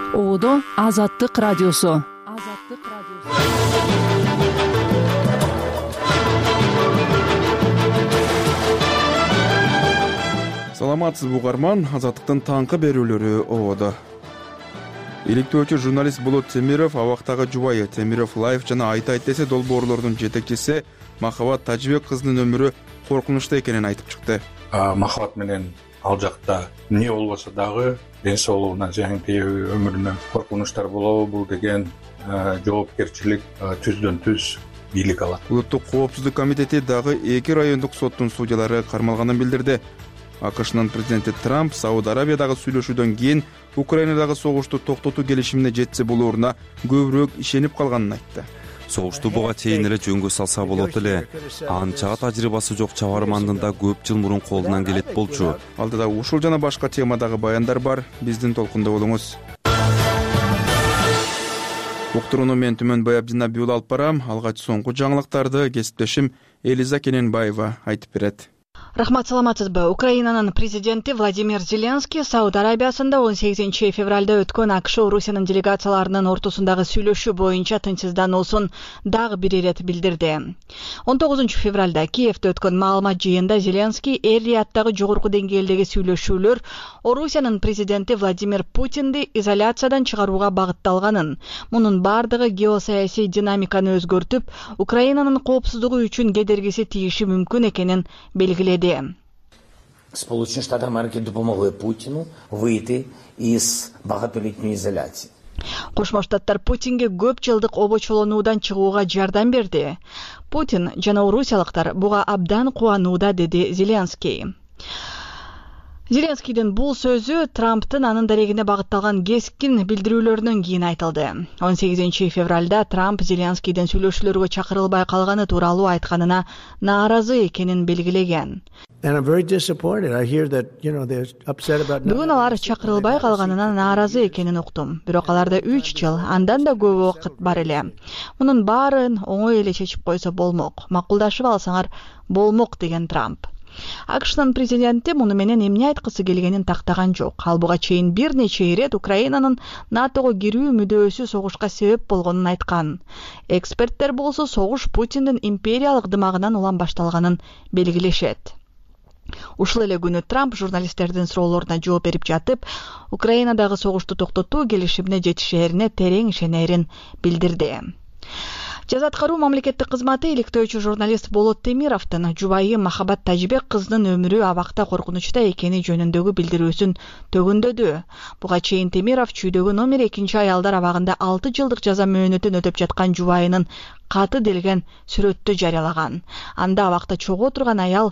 Оодо Азаттык радиосу. Саламатсыз бугарман, Азаттыктын таңкы берүүлөрү оодо. Иликтөөчү журналист Болот Темиров, абактагы жубайы Темиров Лайф жана Айт десе долбоорлордун жетекчиси Махабат Тажибек кызынын өмүрү коркунучта экенин айтып чыкты. Махабат менен ал жакта эмне болбосо дагы ден соолугуна зыян тийүү, өмүрүнө коркунучтар болобу, бул деген жоопкерчилик түздөн түз бийлик алат. Улуттук коопсуздук комитети дагы 2 райондук соттун судьялары кармалганын билдирди. АКШнын президенти Трамп Сауд Арабиядагы сүйлөшүүдөн кийин Украинадагы согушту токтотуу келишимине жетсе болооруна көбүрөөк ишенип калганын айтты. Согушту буга чейин эле жөнгө салса болот эле. Анча тажрыйбасы жок чабармандын көп жыл мурун колунан келет болчу. Алдыда ушул жана башка темадагы баяндар бар. Биздин толкунда болуңуз. Уктурууну мен Түмөнбай Абдинабиул алып барам. Алгач соңку жаңылыктарды кесиптешим Элиза Кененбаева айтып берет. Рахмат, саламатсызбы. Украинанын президенти Владимир Зеленский Сауд Арабиясында 18 февралда өткөн АКШ Орусиянын делегацияларынын ортосундагы сүйлөшүү боюнча тынчсыздануусун дагы бир ирет билдирди. 19 февралда Киевде өткөн маалымат жыйында Зеленский эр-рияттагы жогорку деңгээлдеги сүйлөшүүлөр Орусиянын президенти Владимир Путинди изоляциядан чыгарууга багытталганын, мунун бардыгы геосаясий динамиканы өзгөртүп, Украинанын коопсуздугу үчүн кедергиси тийиши мүмкүн экенин белгиледи. Сполучені Штати Америки допомогли Путіну вийти із багатолітньої ізоляції. Кошмо Штаттар Путинге көп жылдык обочолонуудан чыгууга жардам берди. Путин жана орусиялыктар буга абдан кубанууда, деди Зеленский. Зеленскийдин бул сөзү Трамптын анын дарегине багытталган кескин билдирүүлөрүнөн кийин айтылды. 18 февралда Трамп Зеленскийдин сүйлөшүүлөргө чакырылбай калганы тууралуу айтканына нааразы экенин белгилеген. Бүгүн алар чакырылбай калганына нааразы экенин уктум. Бирок аларда 3 жыл, андан да көп убакыт бар эле. Мунун баарын оңой эле чечип койсо болмок. Макулдашып алсаңар болмок, деген Трамп. АКШнын президенти муну менен эмне айткысы келгенин тактаган жок. Ал буга чейин бир нече ирет Украинанын НАТОго кирүү мүдөөсү согушка себеп болгонун айткан. Эксперттер болсо согуш Путиндин империялык дымагынан улам башталганын белгилешет. Ушул эле күнү Трамп журналисттердин суроолоруна жооп берип жатып, Украинадагы согушту токтотуу келишимине жетишээрине терең ишенерин билдирди. Жаза аткаруу мамлекеттик кызматы иликтөөчү журналист Болот Темировдун жубайы Махабат Тажибек кызынын өмүрү абакта коркунучта экени жөнүндөгү билдирүүсүн төгүндөдү. Буга чейин Темиров чүйдөгү номер 2 аялдар абагында 6 жылдык жаза мөөнөтүн өтөп жаткан жубайынын каты делген сүрөттү жарыялаган. Анда абакта чогуу турган аял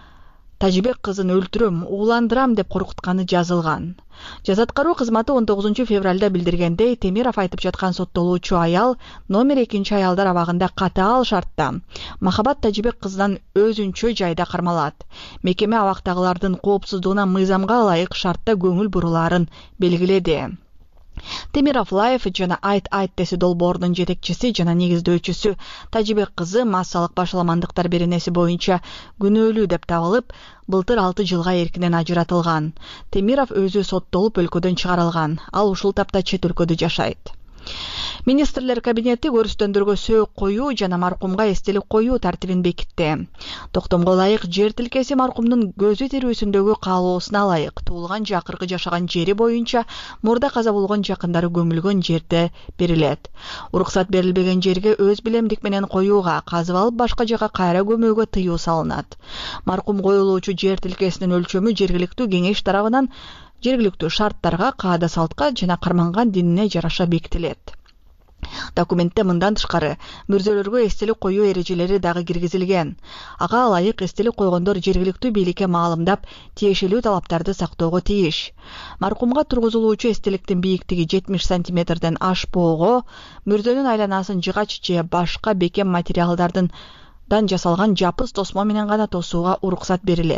Тажибек кызын өлтүрөм, ууландырам деп коркутканы жазылган. Жаза аткаруу кызматы 19 февралда билдиргендей, Темиров айтып жаткан соттолуучу аял номер 2 аялдар абагында катаал шартта Махабат Тажибек кызынан өзүнчө жайда кармалат. Мекеме абактагылардын коопсуздугуна мыйзамга ылайык шартта көңүл бурулаарын белгиледи. Темиров Лайф жана Айт десе долбоорунун жетекчиси жана негиздөөчүсү Тажибек кызы массалык башаламандыктар беренеси боюнча күнөөлүү деп табылып, былтыр 6 жылга эркинен ажыратылган. Темиров өзү соттолуп өлкөдөн чыгарылган. Ал ушул тапта чет өлкөдө жашайт. Министрлер кабинети көрүстөндөргө сөөк коюу жана маркумга эстелик коюу тартибин бекитти. Токтомго ылайык жер тилкеси маркумдун көзү тирүүсүндөгү каалоосуна ылайык туулган жакыркы жашаган жери боюнча мурда каза болгон жакындары көмүлгөн жерде берилет. Уруксат берилбеген жерге өз билемдик менен коюуга, казып алып башка жака кайра көмүүгө тыюу салынат. Маркум коюлуучу жер тилкесинин өлчөмү жергиликтүү кеңеш тарабынан жергиликтүү шарттарга, каада салтка жана карманган динине жараша бекитилет. Документте мындан тышкары мүрзөлөргө эстелик коюу эрежелери дагы киргизилген. Ага ылайык эстелик койгондор жергиликтүү бийликке маалымдап, тиешелүү талаптарды сактоого тийиш. Маркумга тургузулуучу эстеликтин бийиктиги 70 сантиметрден ашпоого, мүрзөнүн айланасын жыгач же башка бекем материалдардан жасалган жапыс тосмо менен гана тосууга уруксат берилет.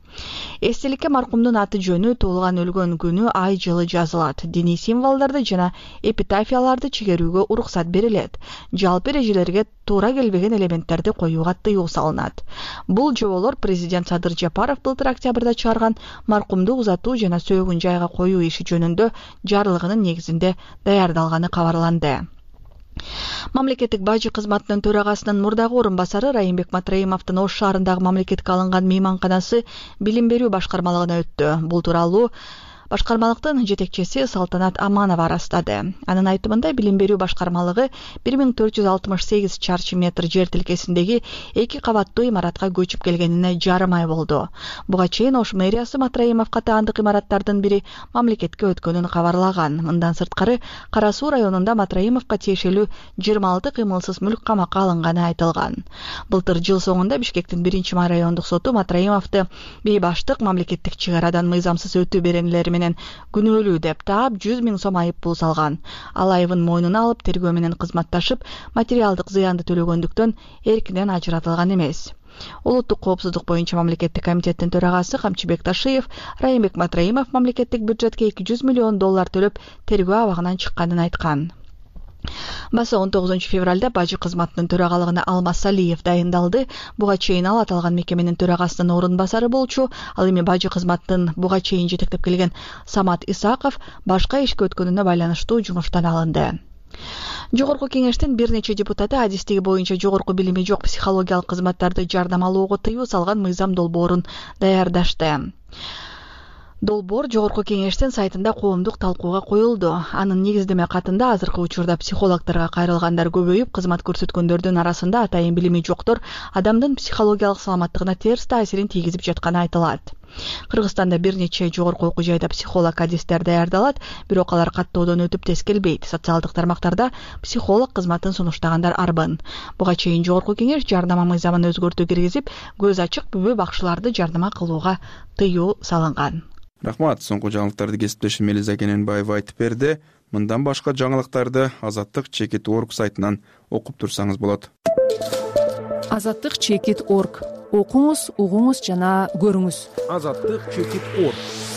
Эстеликке маркумдун аты жөнү, туулган өлгөн күнү, ай жылы жазылат. Диний символдорду жана эпитафияларды чегерүүгө уруксат берилет. Жалпы эрежелерге туура келбеген элементтерди коюуга тыюу салынат. Бул жоболор президент Садыр Жапаров былтыр октябрда чыгарган маркумду узатуу жана сөөгүн жайга коюу иши жөнүндө жарлыгынын негизинде даярдалганы кабарланды. Мамлекеттик бажы кызматынын төрагасынын мурдагы орун басары Райымбек Матраимовдун Ош шаарындагы мамлекетке алынган мейманканасы билим берүү башкармалыгына өттү. Бул тууралуу башкармалыктын жетекчиси Салтанат Аманова арастады. Анын айтымында билим берүү башкармалыгы 1468 чарчы метр жер тилкесиндеги 2 кабаттуу имаратка көчүп келгенине жарым ай болду. Буга чейин Ош мэриясы Матраимовго таандык имараттардын бири мамлекетке өткөнүн кабарлаган. Мындан сырткары Кара Суу районунда Матраимовго тиешелүү 26 кыймылсыз мүлк камакка алынганы айтылган. Былтыр жыл соңунда Бишкектин 1-май райондук соту Матраимовду бейбаштык, мамлекеттик чек арадан мыйзамсыз өтүү беренелери менен күнөөлүү деп таап 100 000 сом айып пул салган. Ал айыбын мойнуна алып тергөө менен кызматташып, материалдык зыянды төлөгөндүктөн эркинен ажыратылган эмес. Улуттук коопсуздук боюнча мамлекеттик комитеттин төрагасы Камчыбек Ташиев Райымбек Матраимов мамлекеттик бюджетке $200 миллион төлөп тергөө абагынан чыкканын айткан. Баса 19 февралда бажы кызматынын төрагалыгына Алмаз Салиев дайындалды. Буга чейин ал аталган мекеменин төрагасынын орун басары болчу. Ал эми бажы кызматынын буга чейин жетектеп келген Самат Исаков башка ишке өткөнүнө байланыштуу жумуштан алынды. Жогорку кеңештин бир нече депутаты адистиги боюнча жогорку билими жок психологиялык кызматтарды жардамалоого тыюу салган мыйзам долбоорун даярдашты. Долбоор жогорку кеңештин сайтында коомдук талкууга коюлду. Анын негиздеме катында азыркы учурда психологторго кайрылгандар көбөйүп, кызмат көрсөткөндөрдүн арасында атайын билими жоктор адамдын психологиялык саламаттыгына терс таасирин тийгизип жатканы айтылат. Кыргызстанда бир нече жогорку окуу жайда психолог адистер даярдалат, бирок алар каттоодон өтүп тескелбейт. Социалдык тармактарда психолог кызматын сунуштагандар арбын. Буга чейин жогорку кеңеш жардама мыйзамын өзгөртүү киргизип, көз ачык бүбө бакчыларды жардама кылууга тыюу салынган. Рахмат, соңку жаңылыктарды кесиптешим Мелиза Кененбаева айтып берди. Мындан башка жаңылыктарды azattik.org сайтынан окуп турсаңыз болот. azattik.org. Окуңуз, угуңуз жана көрүңүз. azattik.org.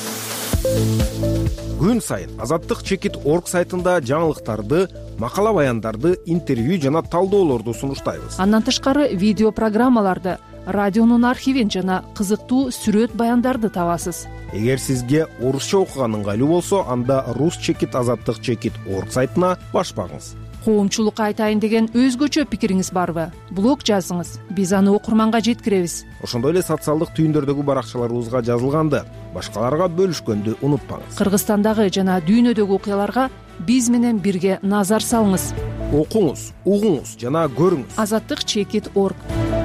Күн сайын azattik.org сайтында жаңылыктарды, макала баяндарды, интервью жана талдоолорду сунуштайбыз. Андан тышкары видео программаларды, радионун архивин жана кызыктуу сүрөт баяндарды табасыз. Эгер сизге орусча окуган ыңгайлуу болсо, анда rus.azattik.org сайтына баш багыңыз. Коомчулукка айтайын деген өзгөчө пикириңиз барбы? Блог жазыңыз, биз аны окурманга жеткиребиз. Ошондой эле социалдык түйүндөрдөгү баракчаларыбызга жазылганды башкаларга бөлүшкөндү унутпаңыз. Кыргызстандагы жана дүйнөдөгү окуяларга биз менен бирге назар салыңыз. Окуңуз, угуңуз жана көрүңүз. azattik.org.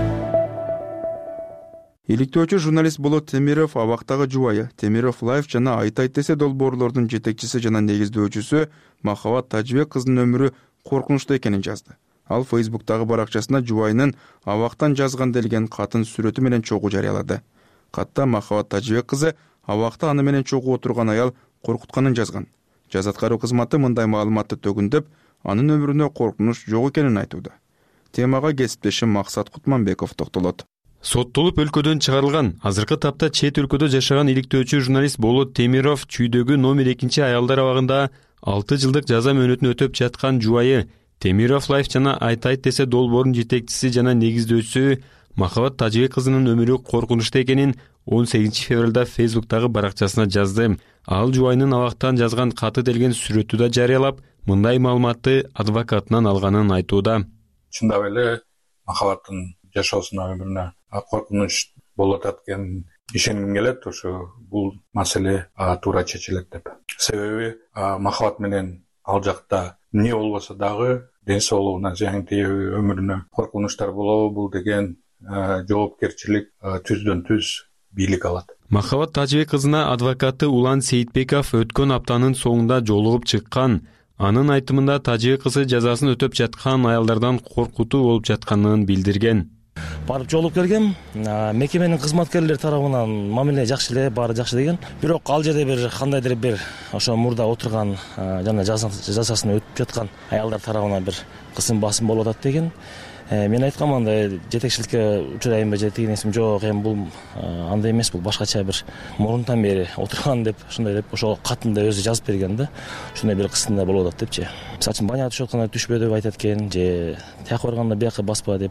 Иликтөөчү журналист Болот Темиров абактагы жубайы, Темиров Лайф жана Айт десе долбоорлордун жетекчиси жана негиздөөчүсү Махабат Тажыбек кызынын өмүрү коркунучтуу экенин жазды. Ал Фейсбуктагы баракчасына жубайынын абактан жазган делген катын сүрөтү менен чогуу жарыялады. Катта Махабат Тажыбек кызы абакта аны менен чогуу отурган аял коркутканын жазган. Жаз аткаруу кызматы мындай маалыматты төгүндөп, анын өмүрүнө коркунуч жок экенин айтууда. Темага кесиптешим Максат Кутманбеков токтолот. Соттолуп өлкөдөн чыгарылган, азыркы тапта чет өлкөдө жашаган иликтөөчү журналист Болот Темиров чүйдөгү номер 2 аялдар абагында 6 жылдык жаза мөөнөтүн өтөп жаткан жубайы, Темиров Лайф жана Айт десе долбоордун жетекчиси жана негиздөөчүсү Махабат Тажыбек кызынын өмүрү коркунучтуу экенин 18 февралда Фейсбуктагы баракчасына жазды. Ал жубайынын абактан жазган каты делген сүрөтү да жарыялап, мындай маалыматты адвокатынан алганын айтууда. Чындап эле Махабаттын жашоосуна, өмүрүнө коркунуч болуп аткан ишенгим келет. Ошо бул маселе туура чечилет деп. Себеби Махабат менен ал жакта эмне болбосо дагы ден соолугуна зыян тийеби, өмүрүнө коркунучтар болобу, бул деген жоопкерчилик түздөн түз бийлик алат. Махабат Тажыбек кызына адвокаты Улан Сейитбеков өткөн аптанын соңунда жолугуп чыккан. Анын айтымында Тажыбек кызы жазасын өтөп жаткан аялдардан коркутуу болуп жатканын билдирген. Барып жолуп келгем, мекеменин кызматкерлери тарабынан мамиле жакшы эле, баары жакшы деген. Бирок ал жерде бир кандайдыр бир ошо мурда отурган жана жазасын өтүп жаткан аялдар тарабынан бир кысым басым болуп атат деген. Мен айткам андай жетекчиликке учурайынбы же тиги нерсем жок, эми бул андай эмес, бул башкача бир мурунтан бери отурган деп ушундай деп ошо катында өзү жазып берген да. Ушундай бир кысында болуп атат депчи. Мисалы үчүн баня түшүп атканда түшпө деп айтат экен, же тияка барганда бияка баспа деп,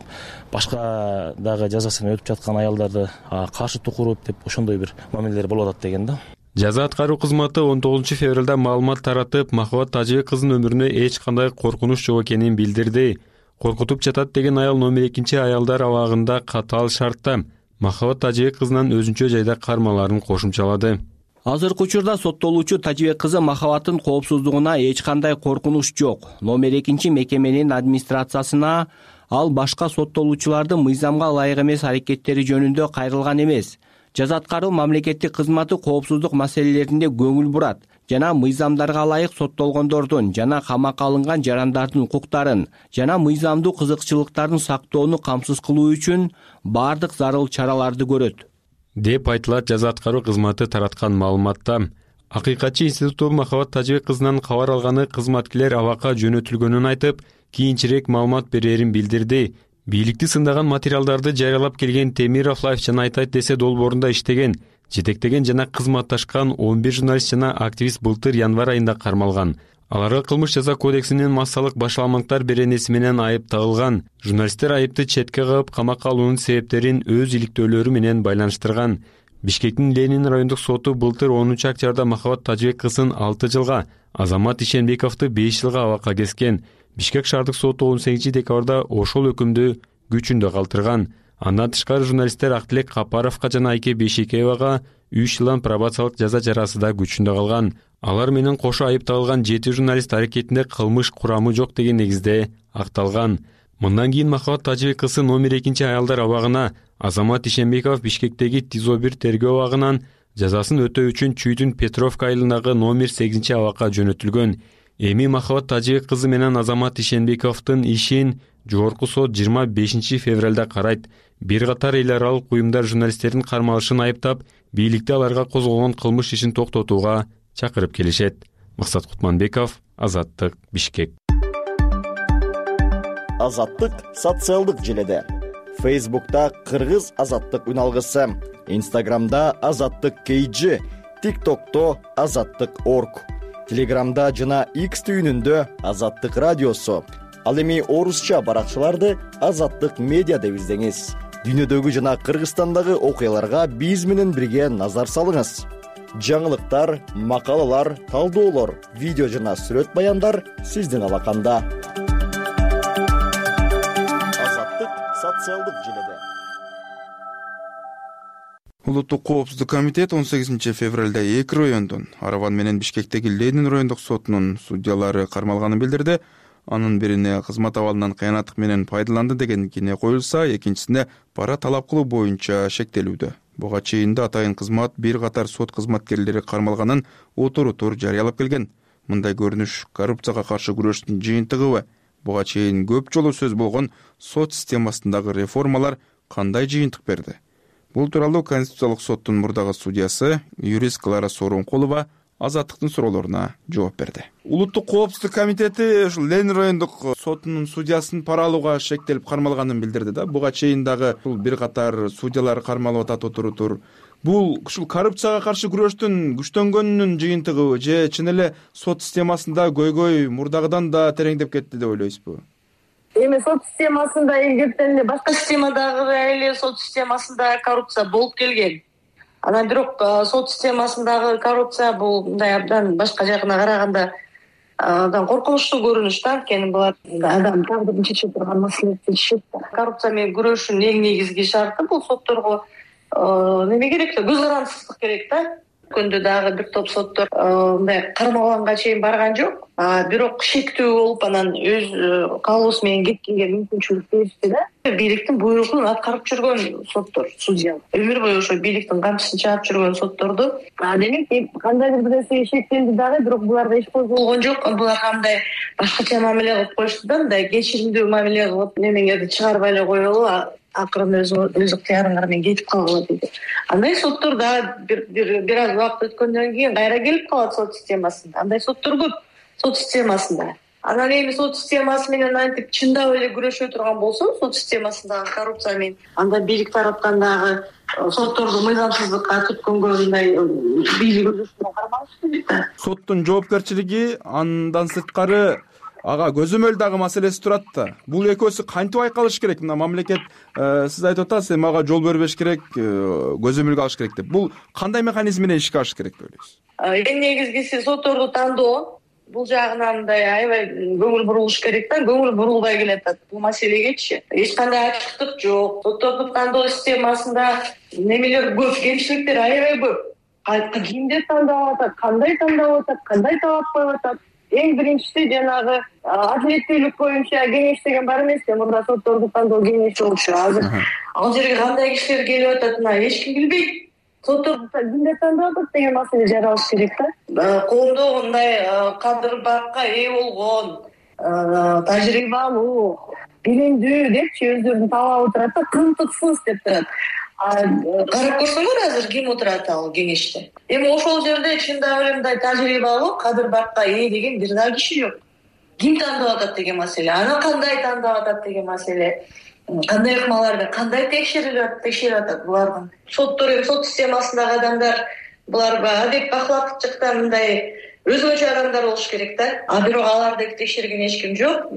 башка дагы жазасын өтүп жаткан аялдарды каршы тукуруп деп ошондой бир мамилелер болуп атат деген да. Жаза аткаруу кызматы 19 февралда маалымат таратып, Махабат Тажыбек кыздын өмүрүнө эч кандай коркунуч жок экенин билдирди. Коркутуп жатат деген аял номер 2 аялдар абагында катаал шартта Махабат Тажыбек кызынан өзүнчө жайда кармаларын кошумчалады. Азыркы учурда соттолуучу Тажыбек кызы Махабаттын коопсуздугуна эч кандай коркунуч жок. Номер 2 мекеменин администрациясына ал башка соттолуучуларды мыйзамга ылайык эмес аракеттери жөнүндө кайрылган эмес. Жаза аткаруу мамлекеттик кызматы коопсуздук маселелерине көңүл бурат жана мыйзамдарга ылайык соттолгондордун жана камакка алынган жарандардын укуктарын жана мыйзамдуу кызыкчылыктарын сактоону камсыз кылуу үчүн бардык зарыл чараларды көрөт деп айтылат жаза аткаруу кызматы тараткан маалыматта. Акыйкатчы институту Махабат Тажыбек кызынан кабар алганы кызматкерлер абакка жөнөтүлгөнүн айтып, кийинчерээк маалымат берерин билдирди. Бийликти сындаган материалдарды жарыялап келген Темиров Лайф жана Айтайт десе долбоорунда иштеген, жетектеген жана кызматташкан 11 журналист жана активист былтыр январь айында кармалган. Аларга кылмыш жаза кодексинин массалык башаламактар беренеси менен айып тагылган. Журналисттер айыпты четке кагып, камакка алуунун себептерин өз иликтөөлөрү менен байланыштырган. Бишкектин Ленин райондук соту былтыр 10 октябрда Махабат Тажыбек кызын 6 жылга, Азамат Ишенбековду 5 жылга абакка кескен. Бишкек шаардык соту 18 декабрда ошол өкүмдү күчүндө калтырган. Андан тышкары журналисттер Актилек Капаровго жана Айке Бешекеевага 3 жылдан пробациялык жаза жарасы да күчүндө калган. Алар менен кошо айып тагылган 7 журналист аракетинде кылмыш курамы жок деген негизде акталган. Мындан кийин Махабат Тажыбек кызы номер 2 аялдар абагына, Азамат Ишенбеков Бишкектеги ТИЗО 1 тергөө абагынан жазасын өтөө үчүн Чүйдүн Петровка айылындагы номер 8 абакка жөнөтүлгөн. Эми Махабат Тажыбек кызы менен Азамат Ишенбековдун ишин жогорку сот 25 февралда карайт. Бир катар эл аралык уюмдар журналисттердин кармалышын айыптап, бийликти аларга козголгон кылмыш ишин токтотууга чакырып келишет. Максат Кутманбеков, Азаттык, Бишкек. Азаттык социалдык желеде. Facebook'ta Кыргыз Азаттык үналгысы, Instagram'da Азаттык KG, TikTok'ta Азаттык.org, Telegram'da жана X түйүнүндө Азаттык радиосу. Ал эми орусча баракчаларды Азаттык медиа деп издеңиз. Дүйнөдөгү жана Кыргызстандагы окуяларга биз менен бирге назар салыңыз. Жаңылыктар, макалалар, талдоолор, видео жана сүрөт баяндар сиздин алаканда. Азаттык социалдык желеде. Улуттук коопсуздук комитет 18 февралда 2 райондун Араван менен Бишкектеги Ленин райондук сотунун судьялары кармалганын билдирди. Анын бирине кызмат абалынан кыянаттык менен пайдаланды деген кине коюлса, экинчисине пара талап кылуу боюнча шектелүүдө. Буга чейин да атайын кызмат бир катар сот кызматкерлери кармалганын отурутур жарыялап келген. Мындай көрүнүш коррупцияга каршы күрөштүн жыйынтыгыбы? Буга чейин көп жолу сөз болгон сот системасындагы реформалар кандай жыйынтык берди? Бул тууралуу Конституциялык соттун мурдагы судьясы юрист Клара Сооронкулова Азаттыктын суроолоруна жооп берди. Улуттук коопсуздук комитети ушул Ленин райондук сотунун судьясын пара алууга шектелип кармалганын билдирди да. Буга чейин дагы бир катар судьялар кармалып атат отурутур. Бул ушул коррупцияга каршы күрөштүн күчтөнгөнүнүн жыйынтыгыбы же чын эле сот системасында көйгөй мурдагыдан да тереңдеп кетти деп ойлойсузбу? Эми сот системасында илгертен эле башка системадагы эле сот системасында коррупция болуп келген. Анан бирок сот системасындагы коррупция бул мындай абдан башка жагына караганда абдан коркунучтуу көрүнүш да. Анткени булар адам тагдырын чече турган маселе чечишет. Коррупция менен күрөшүүнүн эң негизги шарты бул сотторго неме керек да, көз карандысыздык керек да. Көндө дагы бир топ соттор мындай кармалганга чейин барган жок. Бирок шектүү болуп анан өз каалоосу менен кеткенге мүмкүнчүлүк беришти да. Бийликтин буйругун аткарып жүргөн соттор, судья. Өмүр бою ошо бийликтин камчысын чаап жүргөн сотторду. Демек кандайдыр бир нерсеге шектелди дагы, бирок буларда эч болгон жок. Булар кандай башкача мамиле кылып коюшту да, мындай кечиримдүү мамиле кылып немеңерди чыгарбай эле коелу. Акырын өз ыктыярыңар менен кетип калгыла дейди. Андай соттор да бир аз убакыт өткөндөн кийин кайра келип калат сот системасында. Андай соттор көп сот системасында. Анан эми сот системасы менен антип чындап эле күрөшө турган болсом, сот системасындагы коррупция менен анда бийлик тараптан дагы сотторду мыйзамсыздыкка түрткөнгө мындай бийлик өзүнө кармалыш керек да. Соттун жоопкерчилиги андан сырткары ага көзөмөл дагы маселеси турат да. Бул экөөсү кантип айкалыш керек? Мына мамлекет сиз айтып атасыз, эми ага жол бербеш керек, көзөмөлгө алыш керек деп. Бул кандай механизм менен ишке ашыш керек деп ойлойсуз? Эң негизгиси сотторду тандоо. Бул жагынан мындай аябай көңүл бурулуш керек да. Көңүл бурулбай келатат бул маселегечи. Эч кандай ачыктык жок. Сотторду тандоо системасында немелер көп, кемчиликтер аябай көп. Кимди тандап атат, кандай тандап атат, кандай талап коюп атат. Эң биринчиси жанагы адилеттүүлүк боюнча кеңеш деген бар эмеспи? Мурда сотторду тандоо кеңеши болчу. Азыр ал жерге кандай кишилер келип атат, эч ким билбейт. Сотторду кимди тандап атат деген маселе жаралыш керек да. Коомдо мындай кадыр бакка ээ болгон, тажрыйбалуу, билимдүү депчи өздөрүн таап отурат да, кымтыксыз деп турат. Карап көрсөңөр азыр ким отурат ал кеңеште? Эми ошол жерде чындап эле мындай тажрыйбалуу, кадыр бакка ээ деген бир да киши жок. Ким тандап атат деген маселе, аны кандай тандап атат деген маселе. Кандай ыкмаларды, кандай текшерип атат булардын. Соттор, сот системасындагы адамдар буларга адеп бакылапчылыктан мындай өзгөчө адамдар болуш керек да. Бирок аларды текшерген эч ким жок.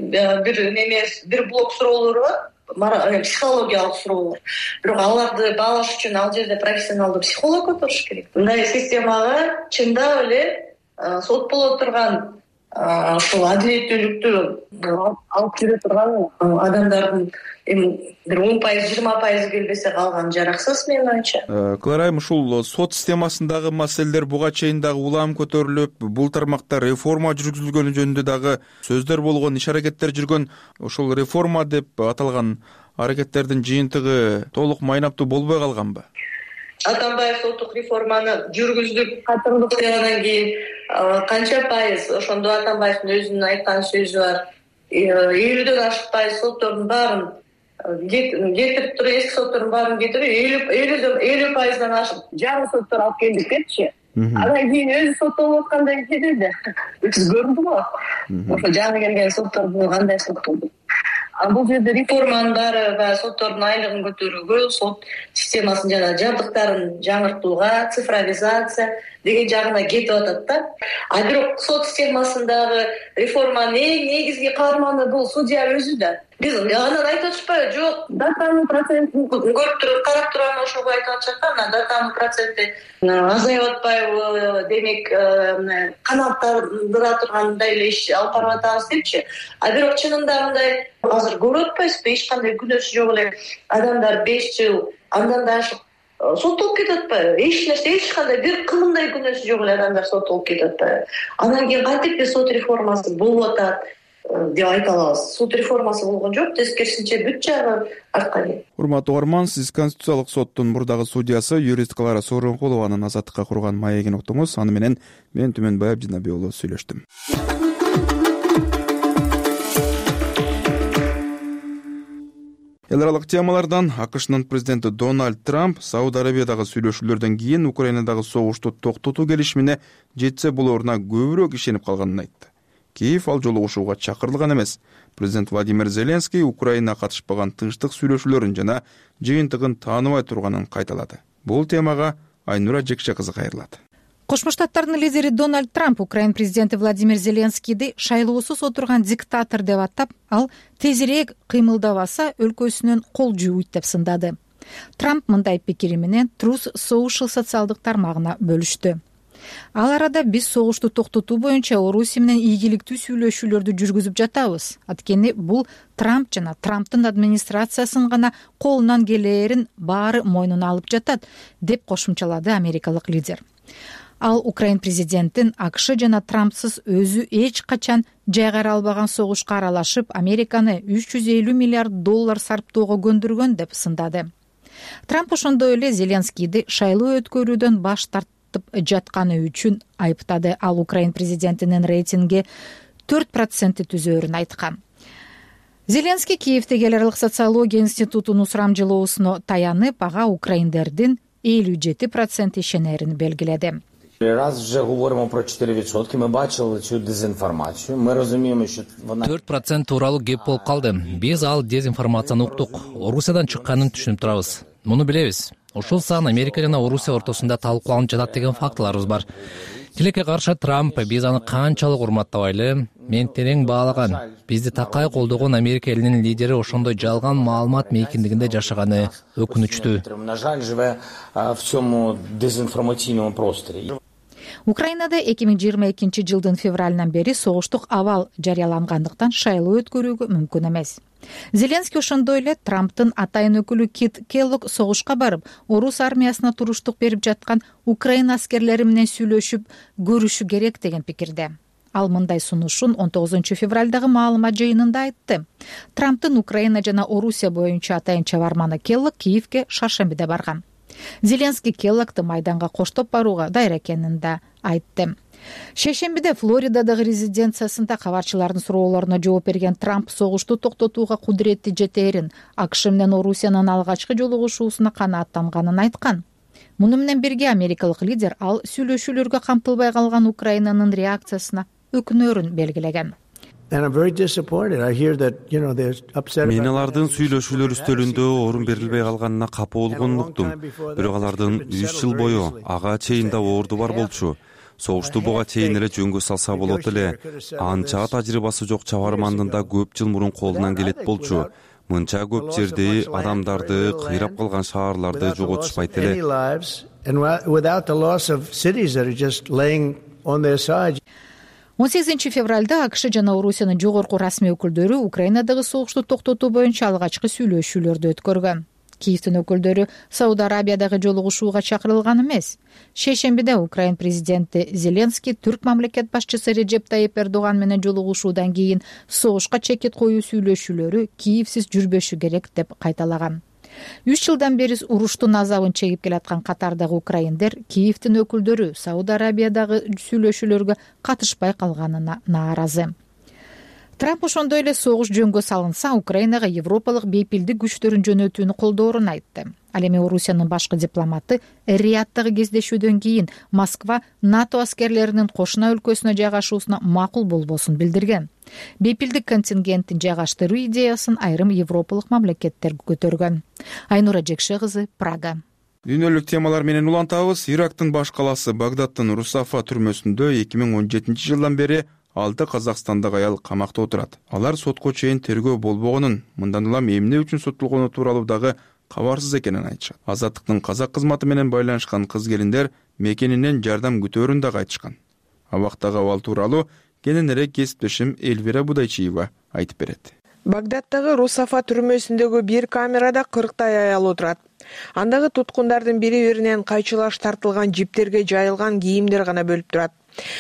Бир блок суроолору бар, психологиялык суроолор. Бирок аларды баалаш үчүн ал жерде профессионалдуу психолог отуруш керек. Мындай системага чындап эле сот боло турган ушул адилеттүүлүктү алып жүрө турган адамдардын эми бир 10%, 20% келбесе калган жараксыз менин оюмча. Кларайм, ушул сот системасындагы маселелер буга чейин дагы улам көтөрүлүп, бул тармакта реформа жүргүзүлгөнү жөнүндө дагы сөздөр болгон, иш аракеттер жүргөн. Ушул реформа деп аталган аракеттердин жыйынтыгы толук майнаптуу болбой калганбы? Атамбаев соттук реформаны жүргүздүк, катымдык андан кийин канча пайыз, ошондо Атамбаевдин өзүнүн айткан сөзү бар. 50дөн ашык пайыз соттордун баарын кетирип туруп, эски соттордун баарын кетирип, 50%дан ашык жаңы соттор алып келдик депчи. Андан кийин өзү соттолуп аткандай кетеди. Көрүндү го. Ошо жаңы келген соттордун кандай сот болду. Бул жерде реформанын баары баягы соттордун айлыгын көтөрүүгө, сот системасын жана жабдыктарын жаңыртууга, цифровизация деген жагына кетип атат да. Бирок сот системасындагы реформанын эң негизги каарманы бул судья өзү да. Биз анан айтып атышпайбы? Жок, датанын процентин көрүп туруп, карап туруп ошого айтып атышат да, датанын проценти азайып атпайбы, демек канааттандыра тургандай эле иш алып барып атабыз депчи. Бирок чынында мындай азыр көрүп атпайсызбы? Эч кандай күнөөсү жок эле адамдар 5 жыл андан да ашык соттолуп кетип атпайбы? Эч кандай бир кылымдай күнөөсү жок эле адамдар соттолуп кетип атпайбы? Анан кийин кантип сот реформасы болуп атат деп айта алабыз? Сот реформасы болгон жок, тескерисинче бүт жагы артка кетти. Урматтуу угарман, сиз Конституциялык соттун мурдагы судьясы, юрист Клара Сооронкулованын азаттыкка курган маегин уктуңуз. Аны менен мен Түмөнбай Абдинабий уулу сүйлөштүм. Эл аралык темалардан АКШнын президенти Дональд Трамп Сауд Арабиядагы сүйлөшүүлөрдөн кийин Украинадагы согушту токтотуу келишимине жетсе болоруна көбүрөөк ишенип калганын айтты. Киев ал жолугушууга чакырылган эмес. Президент Владимир Зеленский Украина катышпаган тынчтык сүйлөшүүлөрүн жана жыйынтыгын тааныбай турганын кайталады. Бул темага Айнура Жекше кызы кайрылат. Кошмо Штаттардын лидери Дональд Трамп Украин президенти Владимир Зеленскийди шайлоосуз отурган диктатор деп атап, ал тезирээк кыймылдабаса өлкөсүнөн кол жууйт деп сындады. Трамп мындай пикири менен Truth Social социалдык тармагына бөлүштү. Ал арада биз согушту токтотуу боюнча Орусия менен ийгиликтүү сүйлөшүүлөрдү жүргүзүп жатабыз. Анткени бул Трамп жана Трамптын администрациясынын гана колунан келээрин баары мойнуна алып жатат, деп кошумчалады америкалык лидер. Ал Украин президентин АКШ жана Трампсыз өзү эч качан жайгара албаган согушка аралашып, Американы $350 миллиард сарптоого көндүргөн деп сындады. Трамп ошондой эле Зеленскийди шайлоо өткөрүүдөн баш тартып жатканы үчүн айыптады. Ал Украин президентинин рейтинги 4% түзөөрүн айткан. Зеленский Киевдеги эл аралык социология институтунун сурамжылоосуна таянып, ага украиндердин 57% ишенерин белгиледи. Раз вже говоримо про 4%, ми бачили цю дезінформацію. Ми розуміємо, що вона 4% тууралуу кеп болуп калды. Биз ал дезинформацияны уктук. Орусиядан чыкканын түшүнүп турабыз. Муну билебиз. Ушул сан Америка жана Орусия ортосунда талкууланып жатат деген фактыларыбыз бар. Тилекке каршы Трамп биз аны канчалык урматтабайлы, мен терең баалаган. Бизди такай колдогон Америка элинин лидери ошондой жалган маалымат мейкиндигинде жашаганы өкүнүчтүү. на жаль живе в цьому дезінформаційному просторі. Украинада 2022 жылдын февралынан бери согуштук абал жарыялангандыктан шайлоо өткөрүүгө мүмкүн эмес. Зеленский ошондой эле Трамптын атайын өкүлү Кит Келлог согушка барып, орус армиясына туруштук берип жаткан Украина аскерлери менен сүйлөшүп көрүшү керек деген пикирде. Ал мындай сунушун 19 февралдагы маалымат жыйынында айтты. Трамптын Украина жана Орусия боюнча атайын чабарманы Келлог Киевге шаршембиде барган. Зеленский Келлогду майданга коштоп барууга даяр экенин да айтты. Шейшембиде Флоридадагы резиденциясында кабарчылардын суроолоруна жооп берген Трамп согушту токтотууга кудурети жетээрин, АКШ менен Орусиянын алгачкы жолугушуусуна канааттанганын айткан. Муну менен бирге америкалык лидер ал сүйлөшүүлөргө камтылбай калган Украинанын реакциясына өкүнөрүн белгилеген. Мен алардын сүйлөшүүлөр үстөлүндө орун берилбей калганына капа болгонун уктум. Бирок алардын 3 жыл бою ага чейин да орду бар болчу. Согушту буга чейин эле жөнгө салса болот эле. Анча тажрыйбасы жок чабармандын да көп жыл мурун колунан келет болчу. Мынча көп жерди, адамдарды, кыйрап калган шаарларды жоготушпайт эле. 18 февралда АКШ жана Орусиянын жогорку расмий өкүлдөрү Украинадагы согушту токтотуу боюнча алгачкы сүйлөшүүлөрдү өткөргөн. Киевдин өкүлдөрү Сауд Арабиядагы жолугушууга чакырылган эмес. Шейшембиде Украин президенти Зеленский түрк мамлекет башчысы Реджеп Тайип Эрдоган менен жолугушуудан кийин согушка чекит коюу сүйлөшүүлөрү Киевсиз жүрбөшү керек деп кайталаган. 3 жылдан бери уруштун азабын чегип келаткан катардагы украиндер Киевдин өкүлдөрү Сауд Арабиядагы сүйлөшүүлөргө катышпай калганына нааразы. Трамп ошондой эле согуш жөнгө салынса, Украинага европалык бейпилдик күчтөрүн жөнөтүүнү колдоорун айтты. Ал эми Орусиянын башкы дипломаты Риядтагы кездешүүдөн кийин Москва НАТО аскерлеринин кошуна өлкөсүнө жайгашуусуна макул болбосун билдирген. Бейпилдик контингенттин жайгаштыруу идеясын айрым европалык мамлекеттер көтөргөн. Айнура Жекше кызы, Прага. Дүйнөлүк темалар менен улантабыз. Ирактын баш калаасы Багдадтын Русафа түрмөсүндө 2017 жылдан бери 6 казакстандык аял камакта отурат. Алар сотко чейин тергөө болбогонун, мындан улам эмне үчүн соттолгону тууралуу дагы кабарсыз экенин айтышат. Азаттыктын казак кызматы менен байланышкан кыз келиндер мекенинен жардам күтөөрүн дагы айтышкан. Абактагы абал тууралуу кененирээк кесиптешим Эльвира Будайчиева айтып берет. Багдадтагы Русафа түрмөсүндөгү бир камерада 40 аял отурат. Андагы туткундардын бири-биринен кайчылаш тартылган жиптерге жайылган кийимдер гана бөлүп турат.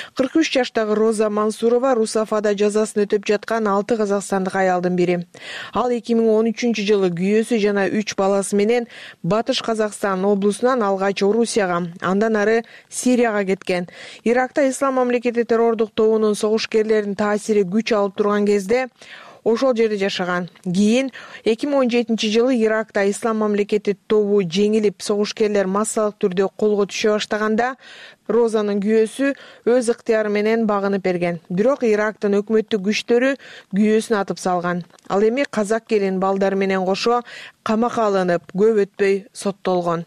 43 жаштагы Роза Мансурова Русафада жазасын өтөп жаткан 6 казакстандык аялдын бири. Ал 2013 жылы күйөөсү жана 3 баласы менен Батыш Казакстан облусунан алгач Орусияга, андан ары Сирияга кеткен. Иракта Ислам мамлекети террордук тобунун согушкерлеринин таасири күч алып турган кезде ошол жерде жашаган. Кийин 2017 жылы Иракта Ислам мамлекети тобу жеңилип, согушкерлер массалык түрдө колго түшө баштаганда Розанын күйөөсү өз ыктыяры менен багынып берген. Бирок Ирактын өкмөттүк күчтөрү күйөөсүн атып салган. Ал эми казак келин балдары менен кошо камакка алынып, көп өтпөй соттолгон.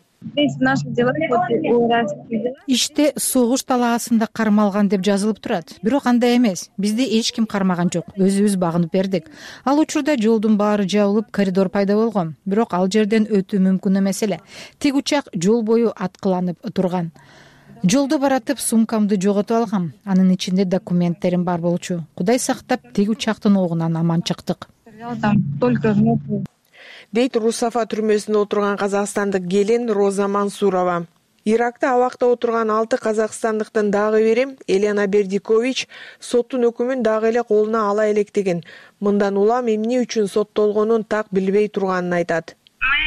Иште согуш талаасында кармалган деп жазылып турат. Бирок андай эмес. Бизди эч ким кармаган жок. Өзүбүз багынып бердик. Ал учурда жолдун баары жабылып, коридор пайда болгон. Бирок ал жерден өтүү мүмкүн эмес эле. Тик учак жол бою аткыланып турган. Жолдо баратып сумкамды жоготуп алгам. Анын ичинде документтерим бар болчу. Кудай сактап, тик учактын огунан аман чыктык. Дейт Русафа түрмөсүндө отурган казакстандык келин Роза Мансурова. Иракта абакта отурган 6 казакстандыктын дагы бири Елена Бердикович соттун өкүмүн дагы эле колуна ала электигин. Мындан улам эмне үчүн соттолгонун так билбей турганын айтат.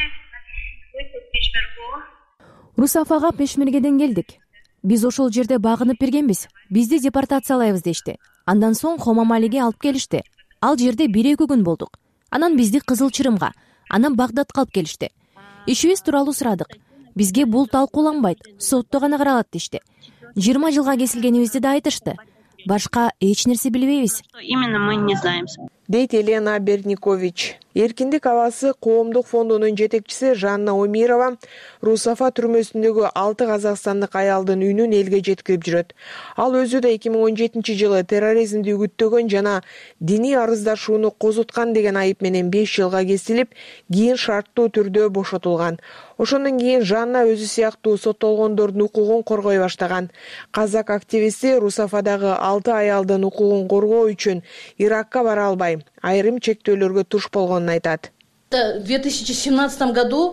Русафага Пешмергеден келдик. Биз ошол жерде багынып бергенбиз. Бизди депортациялайбыз дешти. Андан соң Хомамалиге алып келишти. Ал жерде 1-2 күн болдук. Анан бизди Кызыл Чырымга, анан Багдадка алып келишти. Ишибиз тууралуу сурадык. Бизге бул талкууланбайт, сотто гана каралат дешти. 20 жылга кесилгенибизди да айтышты. Башка эч нерсе билбейбиз. Именно мы не знаем. Дейт Елена Берникович. Эркиндик абасы коомдук фондунун жетекчиси Жанна Омирова Русафа түрмөсүндөгү 6 казакстандык аялдын үнүн элге жеткирип жүрөт. Ал өзү да 2017-жылы терроризмди үгүттөгөн жана диний арыздашууну козуткан деген айып менен 5 жылга кесилип, кийин шарттуу түрдө бошотулган. Ошондон кийин Жанна өзү сыяктуу соттолгондордун укугун коргой баштаган. Казак активисти Русафадагы 6 аялдын укугун коргоо үчүн Иракка бара албай, айрым чектөөлөргө туш болгонун айтат. В 2017 году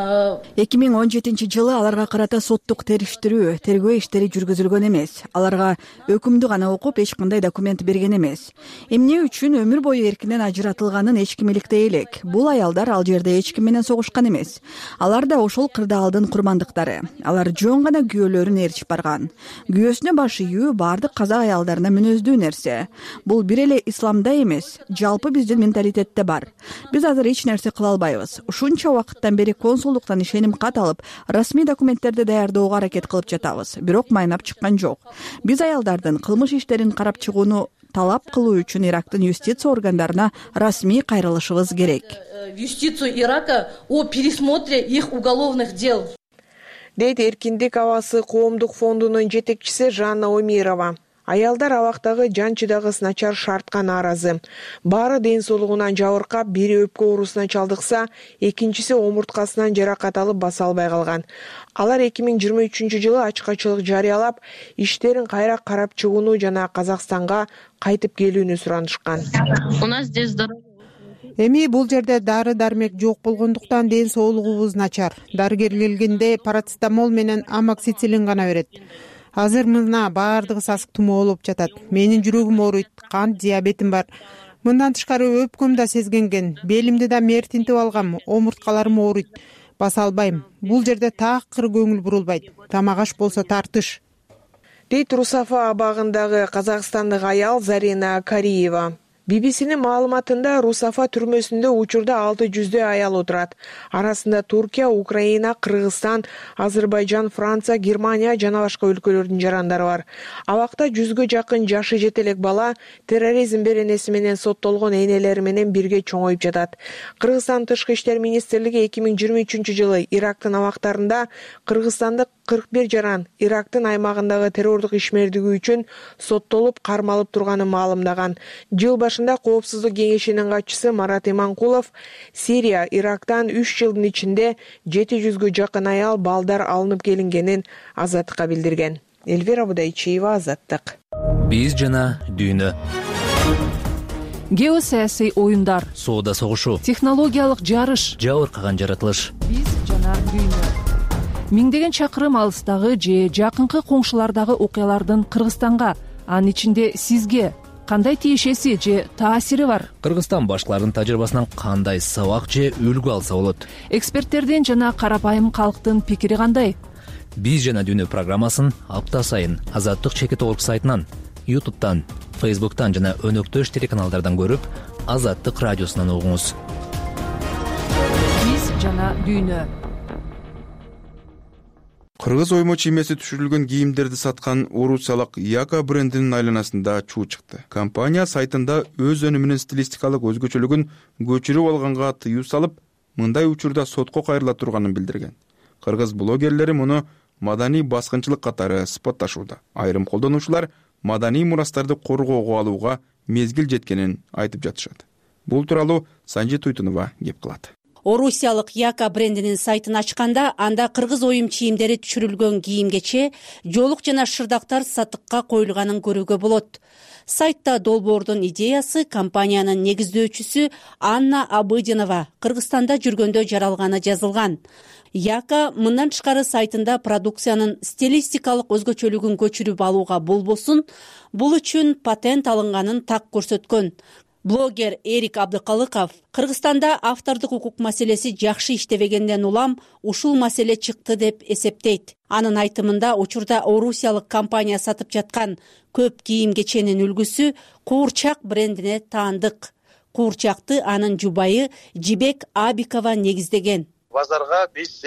2017 аларга карата соттук тергөө иштери жүргүзүлгөн эмес. Аларга өкүмдү гана окуп, эч кандай документ берген эмес. Эмне үчүн өмүр бою эркинен ажыратылганын эч ким иликтей элек. Бул аялдар ал жерде эч ким менен согушкан эмес. Алар да ошол кырдаалдын курмандыктары. Алар жөн гана күйөөлөрүн ээрчип барган. Күйөөсүнө баш ийүү баардык казак аялдарына мүнөздүү нерсе. Бул бир эле исламда эмес, жалпы биздин менталитетте бар. Биз азыр эч нерсе кыла албайбыз. Ушунча убакыттан бери консулдуктан ишеним кат алып, расмий документтерди даярдоого аракет кылып жатабыз. Бирок майнап чыккан жок. Биз аялдардын кылмыш иштерин карап чыгууну талап кылуу үчүн Ирактын юстиция органдарына расмий кайрылышыбыз керек. В юстицию Ирака о пересмотре их уголовных дел. Дейт Эркиндик абасы коомдук фондунун жетекчиси Жанна Омирова. Аялдар абактагы жанчыдагы начар шартка нааразы. Баары ден соолугунан жабыркап, бири өпкө оорусуна чалдыкса, экинчиси омурткасынан жаракат алып баса албай калган. Алар 2023-жылы ачкачылык жарыялап, иштерин кайра карап чыгууну жана Казакстанга кайтып келүүнү суранышкан. У нас здесь Эми бул жерде дары-дармек жок болгондуктан ден соолугубуз начар. Дарыгер келгенде парацетамол менен амоксициллин гана берет. Азыр мына баардыгы сасык тумоо болуп жатат. Менин жүрөгүм ооруйт, кант диабетим бар. Мындан тышкары өпкөм да сезгенген, белимди да мертинтип алгам, омурткаларым ооруйт. Баса албайм. Бул жерде такыр көңүл бурулбайт. Тамак аш болсо тартыш. Дейт Русафа абагындагы казакстандык аял Зарина Кариева. BBC'нин маалыматында Русафа түрмөсүндө учурда 600 аял отурат. Арасында Туркия, Украина, Кыргызстан, Азербайжан, Франция, Германия жана башка өлкөлөрдүн жарандары бар. Абакта 100гө жакын жашы жетелек бала терроризм беренеси менен соттолгон энелери менен бирге чоңоюп жатат. Кыргызстан тышкы иштер министрлиги 2023-жылы Ирактын абактарында кыргызстандык 41 жаран Ирактын аймагындагы террордук ишмердиги үчүн соттолуп кармалып турганын маалымдаган. Жыл башында Коопсуздук кеңешинин катчысы Марат Иманкулов Сирия, Ирактан 3 жылдын ичинде 700гө жакын аял балдар алынып келингенин Азаттыкка билдирген. Эльвира Будайчиева, Азаттык. Биз жана дүйнө. Геосаясий оюндар, соода согушу, технологиялык жарыш, жабыркаган жаратылыш. Биз жана дүйнө. Миңдеген чакырым алыстагы же жакынкы коңшулардагы окуялардын Кыргызстанга, анын ичинде сизге кандай тиешеси же таасири бар? Кыргызстан башкалардын тажрыйбасынан кандай сабак же үлгү алса болот? Эксперттердин жана карапайым калктын пикири кандай? Биз жана дүйнө программасын апта сайын Азаттык чекит.org сайтынан, YouTube'тан, Facebook'тан жана өнөктөш телеканалдардан көрүп, Азаттык радиосунан угуңуз. Биз жана дүйнө. Кыргыз оймо чиймеси түшүрүлгөн кийимдерди саткан орусиялык Яка брендинин айланасында чуу чыкты. Компания сайтында өз өнүмүнүн стилистикалык өзгөчөлүгүн көчүрүп алганга тыюу салып, мындай учурда сотко кайрыла турганын билдирген. Кыргыз блогерлери муну маданий баскынчылык катары сыпатташууда. Айрым колдонуучулар маданий мурастарды коргоого алууга мезгил жеткенин айтып жатышат. Бул тууралуу Санжи Туйтунова кеп кылат. Орусиялык Яка брендинин сайтын ачканда анда кыргыз оюм чийимдери түшүрүлгөн кийимгече, жоолук жана шырдактар сатыкка коюлганын көрүүгө болот. Сайтта долбоордун идеясы компаниянын негиздөөчүсү Анна Абыдинова Кыргызстанда жүргөндө жаралганы жазылган. Яка мындан тышкары сайтында продукциянын стилистикалык өзгөчөлүгүн көчүрүп алууга болбосун, бул үчүн патент алынганын так көрсөткөн. Блогер Эрик Абдыкалыков Кыргызстанда автордук укук маселеси жакшы иштебегенден улам ушул маселе чыкты деп эсептейт. Анын айтымында учурда орусиялык компания сатып жаткан көп кийим-кеченин үлгүсү Куурчак брендине таандык. Куурчакты анын жубайы Жибек Абикова негиздеген. базарга биз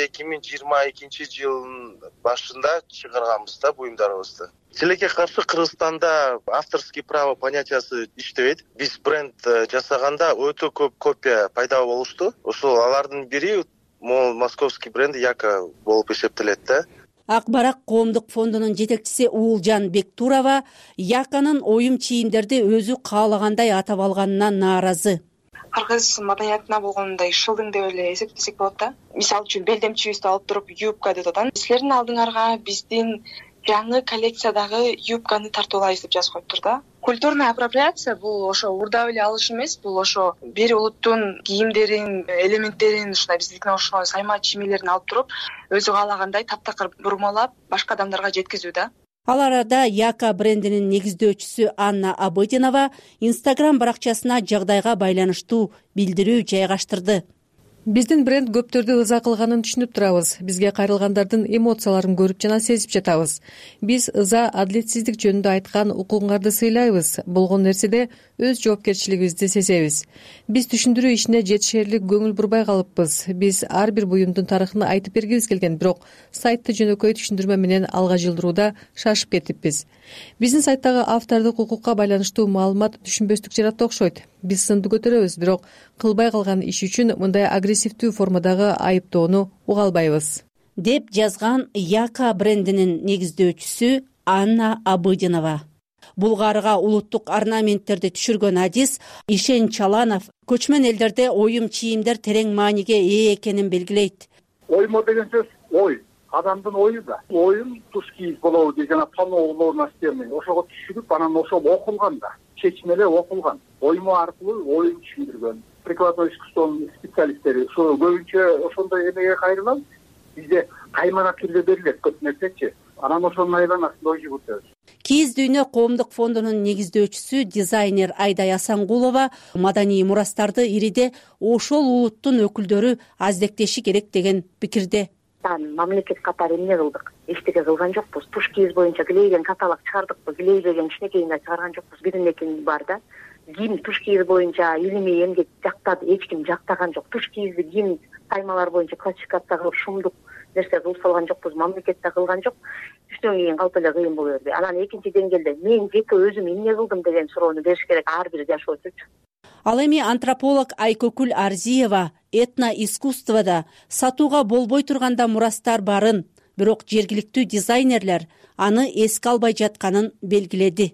2022 башында чыгарганбыз да буюмдарыбызды. Тилекке каршы Кыргызстанда авторский право понятиясы иштебейт. Биз бренд жасаганда өтө көп копия пайда болушту. Ошол алардын бири могул московский бренд Яка болуп эсептелет да. Ак Барак коомдук фондунун жетекчиси Уулжан Бектурова Яканын оюм чийимдерди өзү каалагандай атап алганынан нааразы. Кыргыз маданиятына болгон мындай шылдың деп эле эсептесек болот да. Мисалы үчүн белдемчибизди алып туруп юбка деп атат. Силердин алдыңарга биздин жаңы коллекциядагы юбканы тартуулайбыз деп жазып коюптур да. Культурная апроприация бул ошо урдап эле алыш эмес, бул ошо бир улуттун кийимдерин, элементтерин, ушундай биздикине окшогон сайма чимелерин алып туруп, өзү каалагандай таптакыр бурмалап башка адамдарга жеткизүү да. Ал арада Яка брендинин негиздөөчүсү Анна Абыдинова Instagram баракчасына жагдайга байланыштуу билдирүү жайгаштырды. Биздин бренд көптөрдү ыза кылганын түшүнүп турабыз. Бизге кайрылгандардын эмоцияларын көрүп жана сезип жатабыз. Биз ыза, адилетсиздик жөнүндө айткан укугуңарды сыйлайбыз. Болгон нерседе өз жоопкерчилигибизди сезебиз. Биз түшүндүрүү ишине жетишерлик көңүл бурбай калыппыз. Биз ар бир буюмдун тарыхын айтып бергибиз келген, бирок сайтты жөнөкөй түшүндүрмө менен алга жылдырууда шашып кетиппиз. Биздин сайттагы автордук укукка байланыштуу маалымат түшүнбөстүк жаратты окшойт. Биз сынды көтөрөбүз, бирок кылбай калган иш үчүн мындай агрессивдүү формадагы айыптоону уга албайбыз, деп жазган Яка брендинин негиздөөчүсү Анна Абыдинова. Булгарга улуттук орнаменттерди түшүргөн адис Ишен Чаланов көчмөн элдерде оюм чийимдер терең мааниге ээ экенин белгилейт. Оймо деген сөз ой, адамдын ою да. Оюм туш кийип болобу деген тоноолоруна система. Ошого түшүрүп, анан ошол окулган да. Чечмеле окулган. Оймо аркылуу оюн түшүндүргөн. Прикладной искусствонун специалисттери ошо көбүнчө ошондой эмеге кайрылат. Бизде каймана түрдө берилет көп нерсечи. Анан ошонун айланасында ой жүгүртөбүз. Кийиз дүйнө коомдук фондунун негиздөөчүсү дизайнер Айдай Асангулова маданий мурастарды ириде ошол улуттун өкүлдөрү аздектеши керек деген пикирде. Мамлекет катары эмне кылдык? Эчтеке кылган жокпуз. Туш кийиз боюнча килейген каталог чыгардыкпы, килейбеген кичинекейине чыгарган жокпуз. Биринекин бар да. Кийим туш кийиз боюнча илимий эмгек жактады, эч ким жактаган жок. Туш кийизди кийим саймалар боюнча классификация кылып шумдук нерсе кылып салган жокпуз, мамлекетте кылган жок. Түштөн кийин калп эле кыйын боло берди. Анан экинчи деңгээлде мен жеке өзүм эмне кылдым деген суроону бериш керек ар бир жашоочу. Ал эми антрополог Айкөкүл Арзиева этно искусствода сатууга болбой турганда мурастар барын, бирок жергиликтүү дизайнерлер аны эске албай жатканын белгиледи.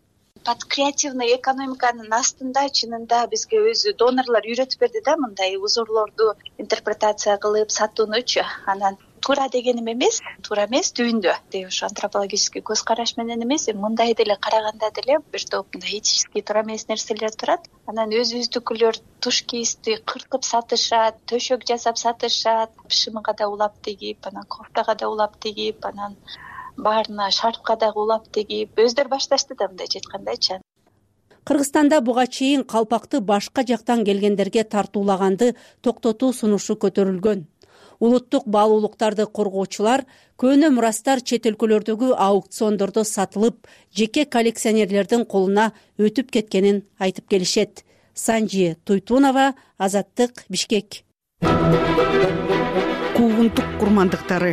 Под креативный экономиканын астында чынында бизге өзү донорлор үйрөтүп берди да, мындай узурлорду интерпретация кылып сатуунучу. Анан туура дегеним эмес, туура эмес түйүндө. Ушу антропологический көз караш менен эмес, мындай деле караганда деле бир топ мындай этически туура эмес нерселер турат. Анан өзүбүздүкүлөр туш кийизди кыркып сатышат, төшөк жасап сатышат, шымыга да улап тегип, анан кофтага да улап тегип, анан баарына шарфка дагы улап тегип, өздөрү башташты да мындайча айткандачы. Кыргызстанда буга чейин калпакты башка жактан келгендерге тартуулаганды токтотуу сунушу көтөрүлгөн. Улуттук баалуулуктарды коргоочулар көөнө мурастар чет өлкөлөрдөгү аукциондордо сатылып, жеке коллекционерлердин колуна өтүп кеткенин айтып келишет. Санжи Туйтунова, Азаттык, Бишкек. Куугунтук курмандыктары.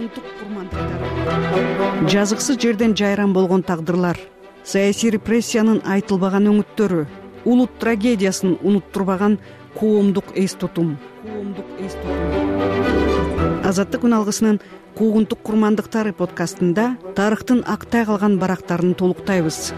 Жазыксыз жерден жайран болгон тагдырлар, саясий репрессиянын айтылбаган өңүттөрү, улут трагедиясын унуттурбаган коомдук эс тутум. Азаттык күн алгысынын Куугунтук курмандыктары подкастында тарыхтын актай калган барактарын толуктайбыз.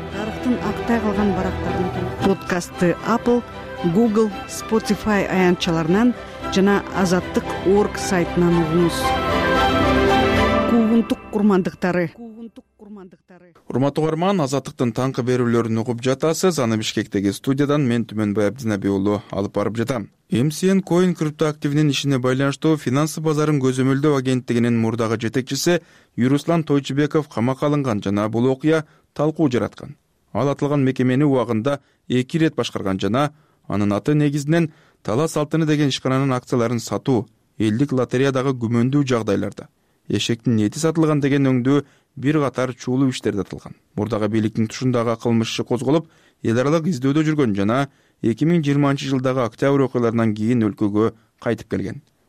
Подкастты Apple, Google, Spotify аянтчаларынан жана Азаттык.org сайтынан угуңуз. Куугунтук курмандыктары. Урматтуу угарман, Азаттыктын таңкы берүүлөрүн угуп жатасыз. Аны Бишкектеги студиядан мен Түмөнбай Абдинаби уулу алып барып жатам. MCN Coin криптоактивинин ишине байланыштуу финансы базарын көзөмөлдөө агенттигинин мурдагы жетекчиси Юруслан Тойчубеков камакка алынган жана бул окуя талкуу жараткан. Ал атылган мекемени убагында 2 рет башкарган жана анын аты негизинен Талас Алтыны деген ишкананын акцияларын сатуу, элдик лотереядагы күмөндүү жагдайларда эшектин эти сатылган деген өңдүү бир катар чуулуу иштерде атылган. Мурдагы бийликтин тушундагы кылмыш иши козголуп, эл аралык издөөдө жүргөн жана 2020 жылдагы октябрь окуяларынан кийин өлкөгө кайтып келген.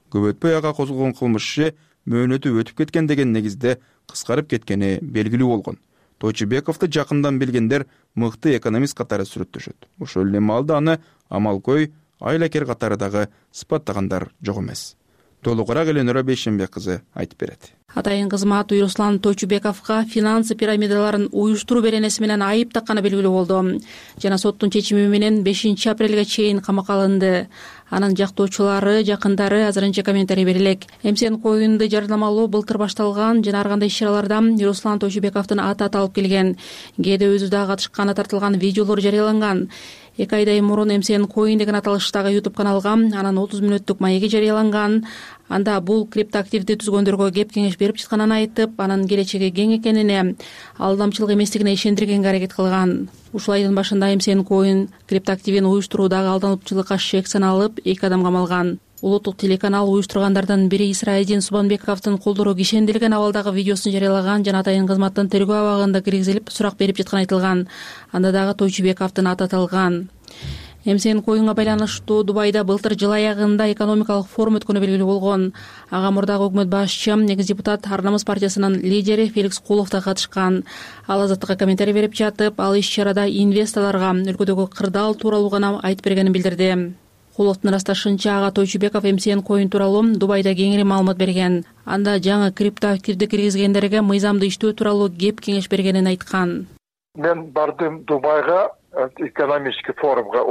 көп өтпөй ага козголгон кылмыш иши мөөнөтү өтүп кеткен деген негизде кыскарып кеткени белгилүү болгон. Тойчубековду жакындан билгендер мыкты экономист катары сүрөттөшөт. Ошол эле маалда аны амалкой, айлакер катары дагы сыпаттагандар жок эмес. Толугураак Эленора Бейшенбек кызы айтып берет. Атайын кызмат Руслан Тойчубековго финансы пирамидаларын уюштуруу беренеси менен айып такканы белгилүү болду. Жана соттун чечими менен 5 апрелге чейин камакка алынды. Анын жактоочулары, жакындары азырынча комментарий берелек. МСН коюнду жарнамалоо былтыр башталган жана ар кандай иш-чараларда Руслан Тойчубековдун аты аталып келген. Кээде өзү дагы катышканы тартылган видеолор жарыяланган. 2 айдай мурун МСН коюн деген аталыштагы YouTube каналга анан 30 мүнөттүк маеги жарыяланган. Анда бул криптоактивди түзгөндөргө кеп кеңеш берип жатканын айтып, анын келечеги кең экенине, алдамчылык эместигине ишендиргенге аракет кылган. Ушул айдын башында МСН коюн криптоактивин уюштуруудагы алдануучулукка шек саналып 2 адам камалган. Улуттук телеканал уюштургандардын бири Исраидин Субанбековдун колдору кишендирилген абалдагы видеосун жарыялаган жана атайын кызматтын тергөө абагында киргизилип сурак берип жатканы айтылган. Анда дагы Тойчубековдун аты аталган. МСН коюнга байланыштуу Дубайда былтыр жыл аягында экономикалык форум өткөнү белгилүү болгон. Ага мурдагы өкмөт башчы, негиз депутат Ар намыс партиясынын лидери Феликс Кулов да катышкан. Ал Азаттыкка комментарий берип жатып, ал иш-чарада инвесторлорго өлкөдөгү кырдаал тууралуу гана айтып бергенин билдирди. Куловдун ырасташынча ага Тойчубеков МСН коюн тууралуу Дубайда кеңири маалымат берген. Анда жаңы криптоактивди киргизгендерге мыйзамды иштөө тууралуу кеп кеңеш бергенин айткан. Мен бардым Дубайга экономический форумга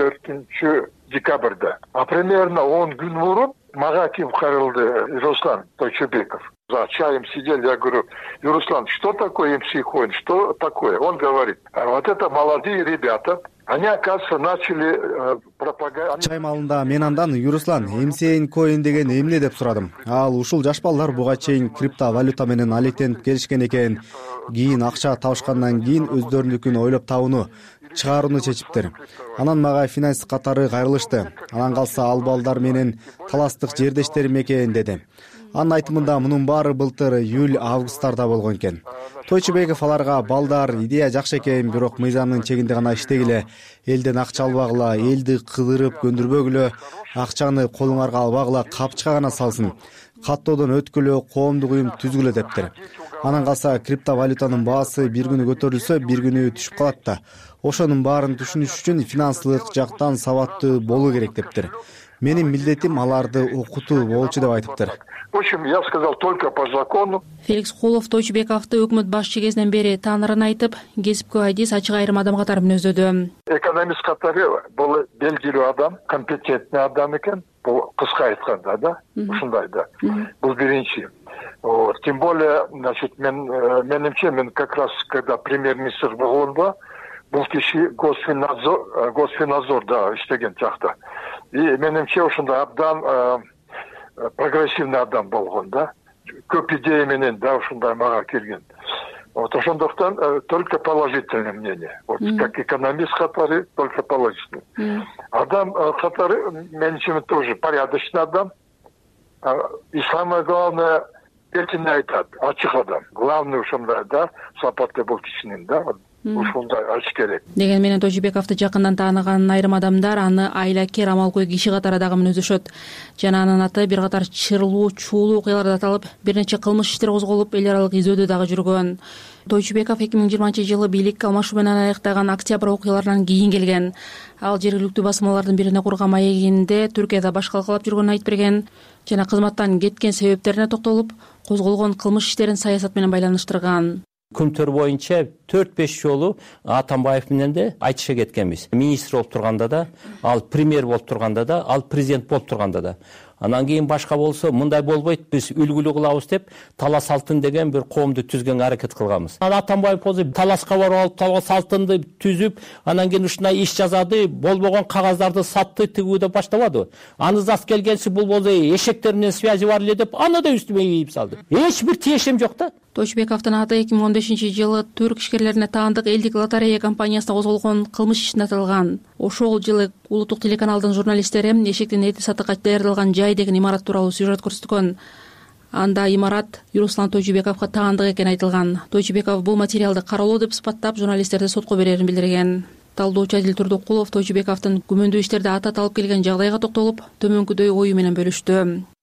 14 декабрда. Примерно 10 күн мурун мага ким кайрылды? Руслан Тойчубеков. За чаем сидели, я говорю: Руслан, что такое МСН коюн? Что такое? Он говорит: вот это молодые ребята. Они, оказывается, начали пропаганда. Чай малында мен андан: Руслан, МСН коюн деген эмне деп сурадым. Ал: ушул жаш балдар буга чейин криптовалюта менен алектенип келишкен экен. Кийин акча табышкандан кийин өздөрүнүкүн ойлоп табууну, чыгарууну чечиптир. Анан мага финанс катары кайрылышты. Анан калса ал балдар менен таластык жердештерим экен деди. Анын айтымында мунун баары былтыр июль-августтарда болгон экен. Тойчубеков аларга: балдар, идея жакшы экен, бирок мыйзамдын чегинде гана иштегиле, элден акча албагыла, элди кыдырып көндүрбөгүлө, акчаны колуңарга албагыла, капчыга гана салсын, каттоодон өткүлө, коомдук уюм түзгүлө дептир. Анан калса криптовалютанын баасы бир күнү көтөрүлсө, бир күнү түшүп калат да. Ошонун баарын түшүнүш үчүн финансылык жактан сабаттуу болуу керек дептир. Менин милдетим аларды окутуу болчу деп айтыптыр. В общем, я сказал только по закону. Феликс Кулов Тойчубековду өкмөт башчы кезинен бери таанырын айтып, кесипкөй айдис ачык айрым адам катары мүнөздөдү. Экономист катары бул белгилүү адам, компетентный адам экен. Бул кыска айтканда да, ушундай да. Бул биринчи. Тем более, значит, менимче, мен как раз когда премьер-министр болгондо, бул киши госфинадзор да иштеген жакта. И менимче ушундай абдан прогрессивный адам болгон да. Көп идея менен да ушундай мага келген. Вот ошондуктан только положительное мнение. Вот как экономист катары только положительный. Адам катары менимче тоже порядочный адам. И самое главное, эркин айтат, ачык адам. Главный ушундай да, сапаты бул кишинин да. Ушундай ачык керек. Деген менен Тойчубековду жакындан тааныган айрым адамдар аны айлакер, амалкой киши катары дагы мүнөздөшөт. Жана анын аты бир катар чырлуу, чуулуу окуяларда аталып, бир нече кылмыш иштер козголуп, эл аралык изөөдө дагы жүргөн. Тойчубеков 2020-жылы бийлик алмашуу менен аяктаган октябрь окуяларынан кийин келген. Ал жергиликтүү басмалардын бирине курган маегинде Түркияда баш калкалап жүргөнүн айтып берген жана кызматтан кеткен себептерине токтолуп, козголгон кылмыш иштерин саясат менен байланыштырган. Күнтөр боюнча 4-5 жолу Атамбаев менен де айтыша кеткенбиз. Министр болуп турганда да, ал премьер болуп турганда да, ал президент болуп турганда да. Анан кийин башка болсо мындай болбойт, биз үлгүлүү кылабыз деп талас алтын деген бир коомду түзгөнгө аракет кылганбыз. Атамбаев болсо таласка барып алып талас алтынды түзүп, анан кийин ушундай иш жазады, болбогон кагаздарды сатты, тигүүдө баштабады. Аны зас келгенси бул болсо эшектер менен связи бар эле деп аны да үстүмө ийип салды. Эч бир тиешем жок да. Тойчубековдун аты 2015-жылы түрк ишкерлерине таандык элдик лотерея компаниясына козголгон кылмыш ишинде аталган. Ошол жылы улуттук телеканалдын журналисттери эшектин эти сатыкка даярдалган жай деген имарат тууралуу сюжет көрсөткөн. Анда имарат Руслан Тойчубековго таандык экени айтылган. Тойчубеков бул материалды каралуу деп сыпаттап журналисттерди сотко берерин билдирген. Талдоочу Адил Турдукулов Тойчубековдун күмөндүү иштерде аты аталып келген жагдайга токтолуп, төмөнкүдөй ою менен бөлүштү.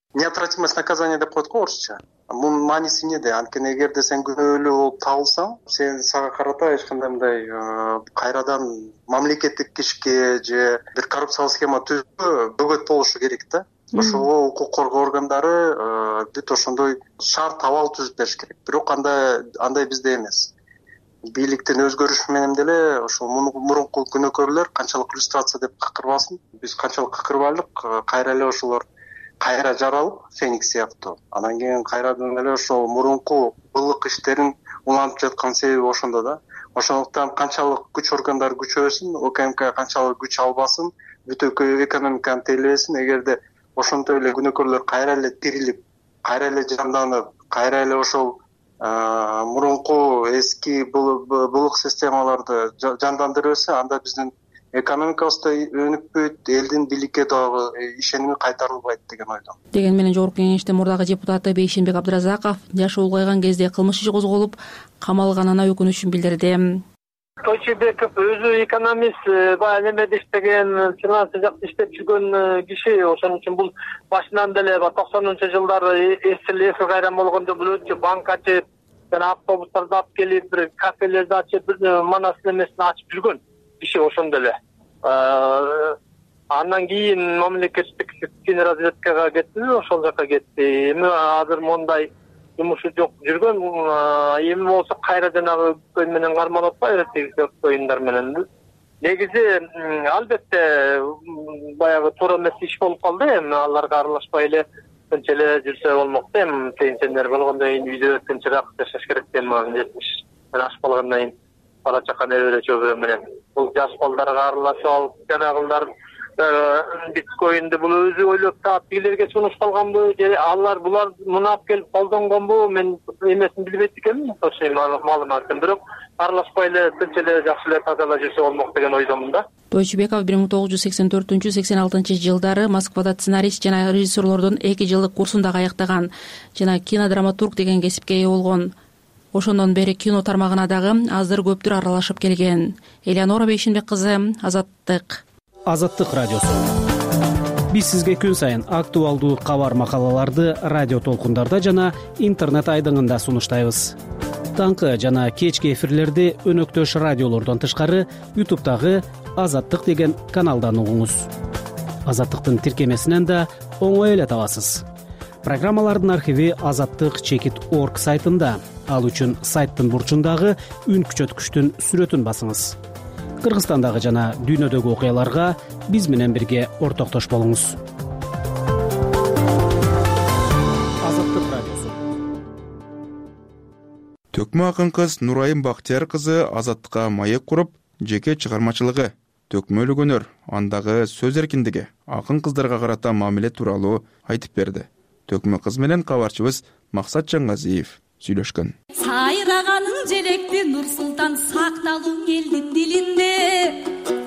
неотвратимость наказания деп коет го орусча. Мунун мааниси эмнеде? Анткени эгерде сен күнөөлүү болуп табылсаң, сага карата эч кандай мындай кайрадан мамлекеттик ишке же бир коррупциялык схема түзүүгө бөгөт болушу керек да. Ошого укук коргоо органдары бүт ошондой шарт абал түзүп бериш керек. Бирок андай бизде эмес. Бийликтин өзгөрүшү менен деле ошол мурунку күнөөкөрлөр канчалык иллюстрация деп какырбасын, биз канчалык какырбайлык, кайра эле ошолор кайра жаралып Феникс сыяктуу. Анан кийин кайрадан эле ошол мурунку былык иштерин улантып жаткан себеби ошондо да. Ошондуктан канчалык күч органдары күчөбөсүн, УКМК канчалык күч албасын, бүт экономиканы тейлебесин, эгерде ошонтип эле күнөөкөрлөр кайра эле тирилип, кайра эле жанданып, кайра эле ошол мурунку эски былык системаларды жандандыра берсе, анда биздин экономикабыз да өнүкпөйт, элдин бийликке дагы ишеними кайтарылбайт деген ойдомун. Деген менен Жогорку Кеңештин мурдагы депутаты Бейшенбек Абдыразаков жашы улгайган кезде кылмыш иши козголуп камалганына өкүнүчүн билдирди. Тойчубеков өзү экономист, баягы немеде иштеген, финанс жакта иштеп жүргөн киши. Ошон үчүн бул башынан деле 90-жылдары эсилеси кайран болгондо бул өтчү банк ачып, жана автобустарды алып келип, бир кафелерди ачып, бир манас немесин ачып жүргөн киши ошондо эле. Андан кийин мамлекеттик разведкага кетти, ошол жака кетти. Эми азыр мондай жумушу жок жүргөн, эми болсо кайра жанагы көйн менен кармалып атпайбы, тиги көйүндөр менен. Негизи албетте баягы туура эмес иш болуп калды, эми аларга аралашпай эле тынч эле жүрсө болмок да. Эми пенсионер болгондон кийин үйдө тынчыраак жашаш керек да. 70 жаш болгондон кийин бала чака небере чөбө менен бул жаш балдарга аралашып алып, жанагылар биткоинди бул өзү ойлоп таап бийлерге сунуш калганбы, же алар булар муну алып келип колдонгонбу, мен эмесин билбейт экенмин, точно маалыматын. Бирок аралашпай эле тынч эле жакшы эле таза эле жүрсө болмок деген ойдомун да. Тойчубеков 1984-86 жылдары Москвада сценарист жана режиссерлордун 2 жылдык курсун дагы аяктаган жана кинодраматург деген кесипке ээ болгон. Ошондон бери кино тармагына дагы азыр көптүр аралашып келген. Элеонора Бейшенбек кызы, Азаттык. Азаттык радиосу. Биз сизге күн сайын актуалдуу кабар макалаларды радио толкундарда жана интернет айдыңында сунуштайбыз. Таңкы жана кечки эфирлерди өнөктөш радиолордон тышкары YouTube'дагы Азаттык деген каналдан угуңуз. Азаттыктын тиркемесинен да оңой эле табасыз. Программалардын архиви azattik.org сайтында. Ал үчүн сайттын бурчундагы үн күчөткүчтүн сүрөтүн басыңыз. Кыргызстандагы жана дүйнөдөгү окуяларга биз менен бирге ортоктош болуңуз. Азаттык радиосу. Төкмө акын кыз Нурайым Бактияр кызы Азаттыкка маек куруп, жеке чыгармачылыгы, төкмөлүк өнөр, андагы сөз эркиндиги, акын кыздарга карата мамиле тууралуу айтып берди. Төкмө кыз менен кабарчыбыз Максат Жаңгазиев сүйлөшкөн. Сайраганың желекти Нурсултан сакталуу элдин дилинде.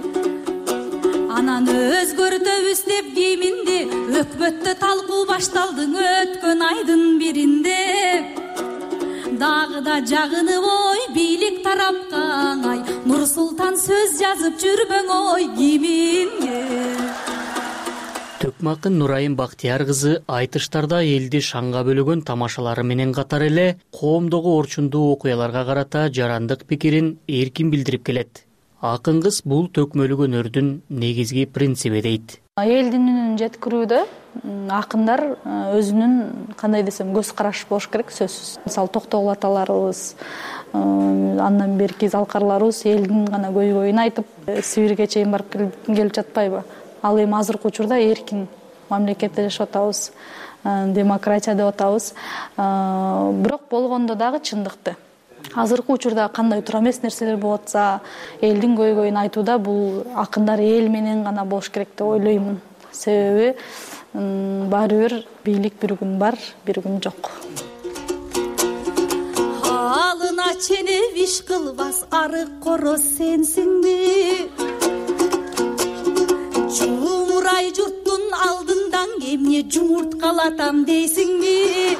Анан өзгөртөбүз деп кийиминди, өкмөттө талкуу башталдың өткөн айдын биринде. Дагы да жагынып ой, бийлик тарапка аңай, Нурсултан сөз жазып жүрбөң ой кийиминге. Төкмө акын Нурайым Бактияр кызы айтыштарда элди шаңга бөлөгөн тамашалары менен катар эле коомдогу орчундуу окуяларга карата жарандык пикирин эркин билдирип келет. Акын кыз бул төкмөлүк өнөрдүн негизги принциби дейт. Элдин үнүн жеткирүүдө акындар өзүнүн кандай десем көз карашы болуш керек, сөзсүз. Мисалы Токтогул аталарыбыз, андан берки залкарларыбыз элдин гана көйгөйүн айтып, Сибирге чейин барып келип жатпайбы? Ал эми азыркы учурда эркин мамлекетте жашап атабыз, демократия деп атабыз. Бирок болгондо дагы чындыкты. Азыркы учурда кандай туура эмес нерселер болуп атса, элдин көйгөйүн айтууда бул акындар эл менен гана болуш керек деп ойлоймун. Себеби баары бир бийлик бир күн бар, бир күн жок. Алына ченеп иш кылбас арык короз сенсиңби? Жумурай журттун алдындан эмне жумурткалатам дейсиңби?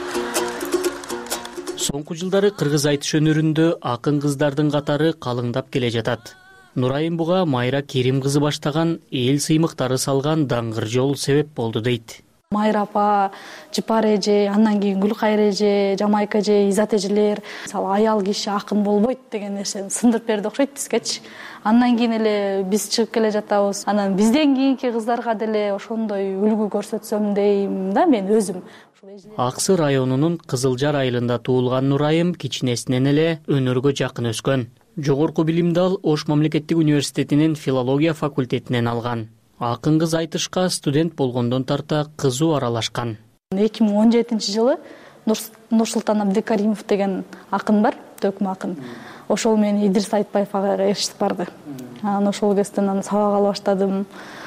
Соңку жылдары кыргыз айтыш өнөрүндө акын кыздардын катары калыңдап келе жатат. Нурайым буга Майра Керим кызы баштаган эл сыймыктары салган даңгыр жол себеп болду дейт. майра апа, жыпар эже, андан кийин Гүлкайыр эже, Жамайка эже, Изат эжелер мисалы аял киши акын болбойт деген нерсени сындырып берди окшойт бизгечи. Андан кийин эле биз чыгып келе жатабыз. Анан бизден кийинки кыздарга деле ошондой үлгү көрсөтсөм дейм да мен өзүм. Аксы районунун Кызылжар айылында туулган Нурайым кичинесинен эле өнөргө жакын өскөн. Жогорку билимди ал Ош мамлекеттик университетинин филология факультетинен алган. Акын кыз айтышка студент болгондон тарта кызуу аралашкан. 2017-жылы Нурсултан Абдыкаримов деген акын бар, төкмө акын. Ошол менен Идрис Айтбаев ага эшитип барды. Анан ошол кезден аны сабак ала баштадым.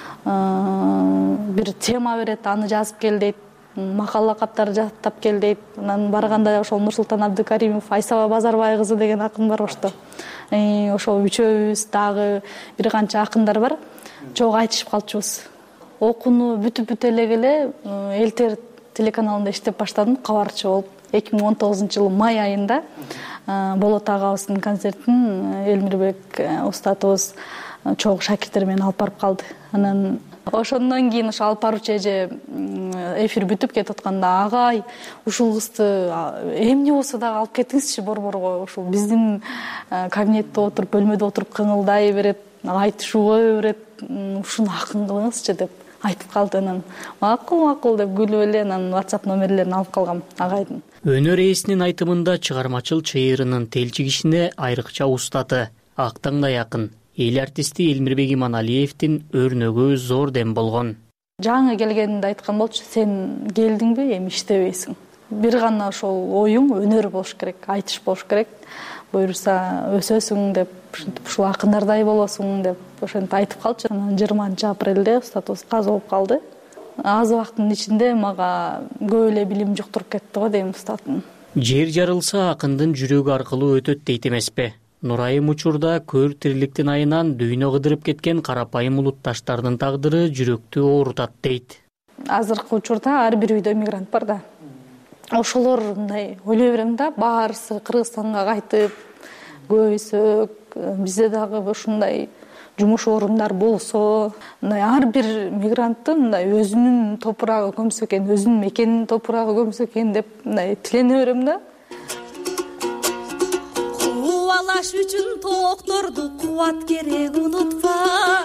Бир тема берет, аны жазып кел дейт. Макала каптарды жаттап кел дейт. Анан барганда ошол Нурсултан Абдыкаримов, Айсаба Базарбай кызы деген акын бар ошто. Ошол үчөөбүз дагы бир канча акындар бар. Чогуу айтышып калчубуз. Окууну бүтүп эле Элтер телеканалында иштеп баштадым, кабарчы болуп. 2019-жылы май айында Болот агабыздын концертин Элмирбек устатыбыз чогуу шакирттер менен алып барып калды. Анан ошондон кийин ошо алып баруучу эже эфир бүтүп кетип атканда агай ушул кызды эмне болсо дагы алып кетиңизчи борборго. Ушул биздин кабинетте отуруп, бөлмөдө отуруп кыңылдай берет, айтышууга берет. Ушуну акын кылыңызчы деп айтып калды. Анан макул деп күлүп эле анан WhatsApp номерлерин алып калгам агайдын. Өнөр ээсинин айтымында чыгармачыл чыйырынын телчи кишине айрыкча устаты, актаңдай акын эл артисти Элмирбек Иманалиевдин өрнөгү зор дем болгон. Жаңы келгенинде айткан болчу, сен келдиңби, эми иштебейсиң. Бир гана ошол оюң өнөр болуш керек, айтыш болуш керек. Буюрса өсөсүң деп, ушул акындардай болосуң деп ошентип айтып калчу. Анан 20-апрелде устатыбыз каза болуп калды. Аз убакыттын ичинде мага көп эле билим жуктуруп кетти го дейм устатым. Жер жарылса акындын жүрөгү аркылуу өтөт дейт эмеспи? Нурайым учурда көр тириликтин айынан дүйнө кыдырып кеткен карапайым улутташтардын тагдыры жүрөктү оорутат дейт. Азыркы учурда ар бир үйдө мигрант бар да. Ошолор мындай ойлой берем да, баарысы Кыргызстанга кайтып, көбүсү бизде дагы ушундай жумуш орундар болсо, мындай ар бир мигранттын мындай өзүнүн топурагы көмсө экен, өзүнүн мекенинин топурагы көмсө экен деп мындай тилене берем да. Кубалаш үчүн токторду кубат керек унутпа.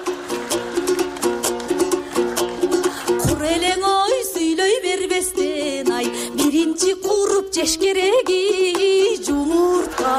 Кур элең ой сүйлөй бербестен ай, биринчи куруп жеш кереги жумуртка.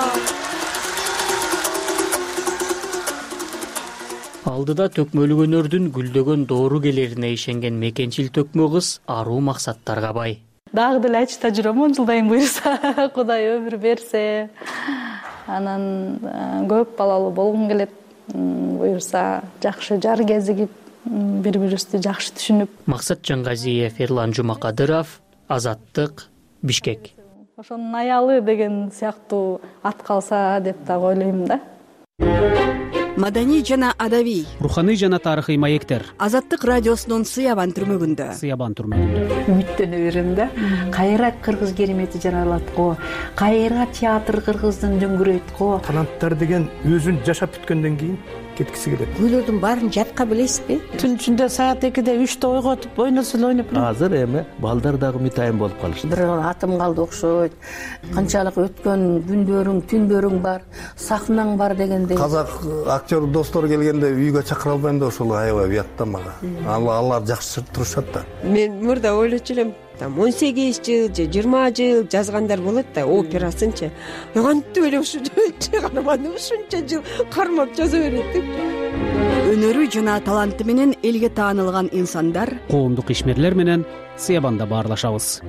Алдыда төкмөлүк өнөрдүн гүлдөгөн доору-келерине ишенген мекенчил төкмө кыз аруу максаттарга бай. Дагы деле айтышта жүрөм, 10 жылдайын буйрса, Кудай өмүр берсе. Анан көп балалуу болгум келет. Буйрса жакшы жар кезигип, бири-бирибизди жакшы түшүнүп. Максат Жангазиев, Эрлан Жумакадыров, Азаттык, Бишкек. Ошонун аялы деген сыяктуу ат калса деп дагы ойлойм да. Маданий жана адабий, руханий жана тарыхый маектер. Азаттык радиосунун Сыябан түрмөгүндө. Үмүттөнө берем да. Кайра кыргыз керемети жаралат го, кайра театр кыргыздын дөңгүрөйт го. Таланттар деген өзүн жашап бүткөндөн кийин кеткиси келет. Күйлөрдүн баарын жатка билесизби? Түн ичинде саат 2-де 3-те ойготуп, ойносул ойноп. Азыр эми балдар дагы мытайын болуп калышты. Бир атым калды окшойт. Канчалык өткөн күндөрүң, түндөрүң бар, сахнаң бар дегендей. Казак актер достор келгенде үйгө чакыра албайм да, ошол аябай уят да мага. Алар жакшы турушат да. Мен мурда ойлочу элем, 18 жыл же 20 жыл жазгандар болот да, операсынчы. Кантип эле ушунча канаманы ушунча жыл кармап жаза берет деп. Өнөрү жана таланты менен элге таанылган инсандар, коомдук ишмерлер менен Сыябанда баарлашабыз.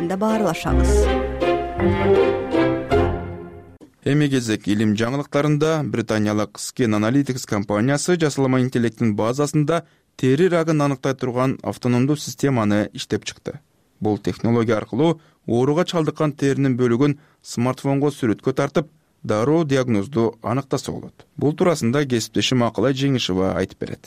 Эми кезек илим жаңылыктарында Британиялык Scan Analytics компаниясы жасалма интеллекттин базасында тери рагын аныктай турган автономдуу системаны иштеп чыкты. Бул технология аркылуу ооруга чалдыккан теринин бөлүгүн смартфонго сүрөткө тартып, дароо диагнозду аныктаса болот. Бул туурасында кесиптешим Акылай Жеңишева айтып берет.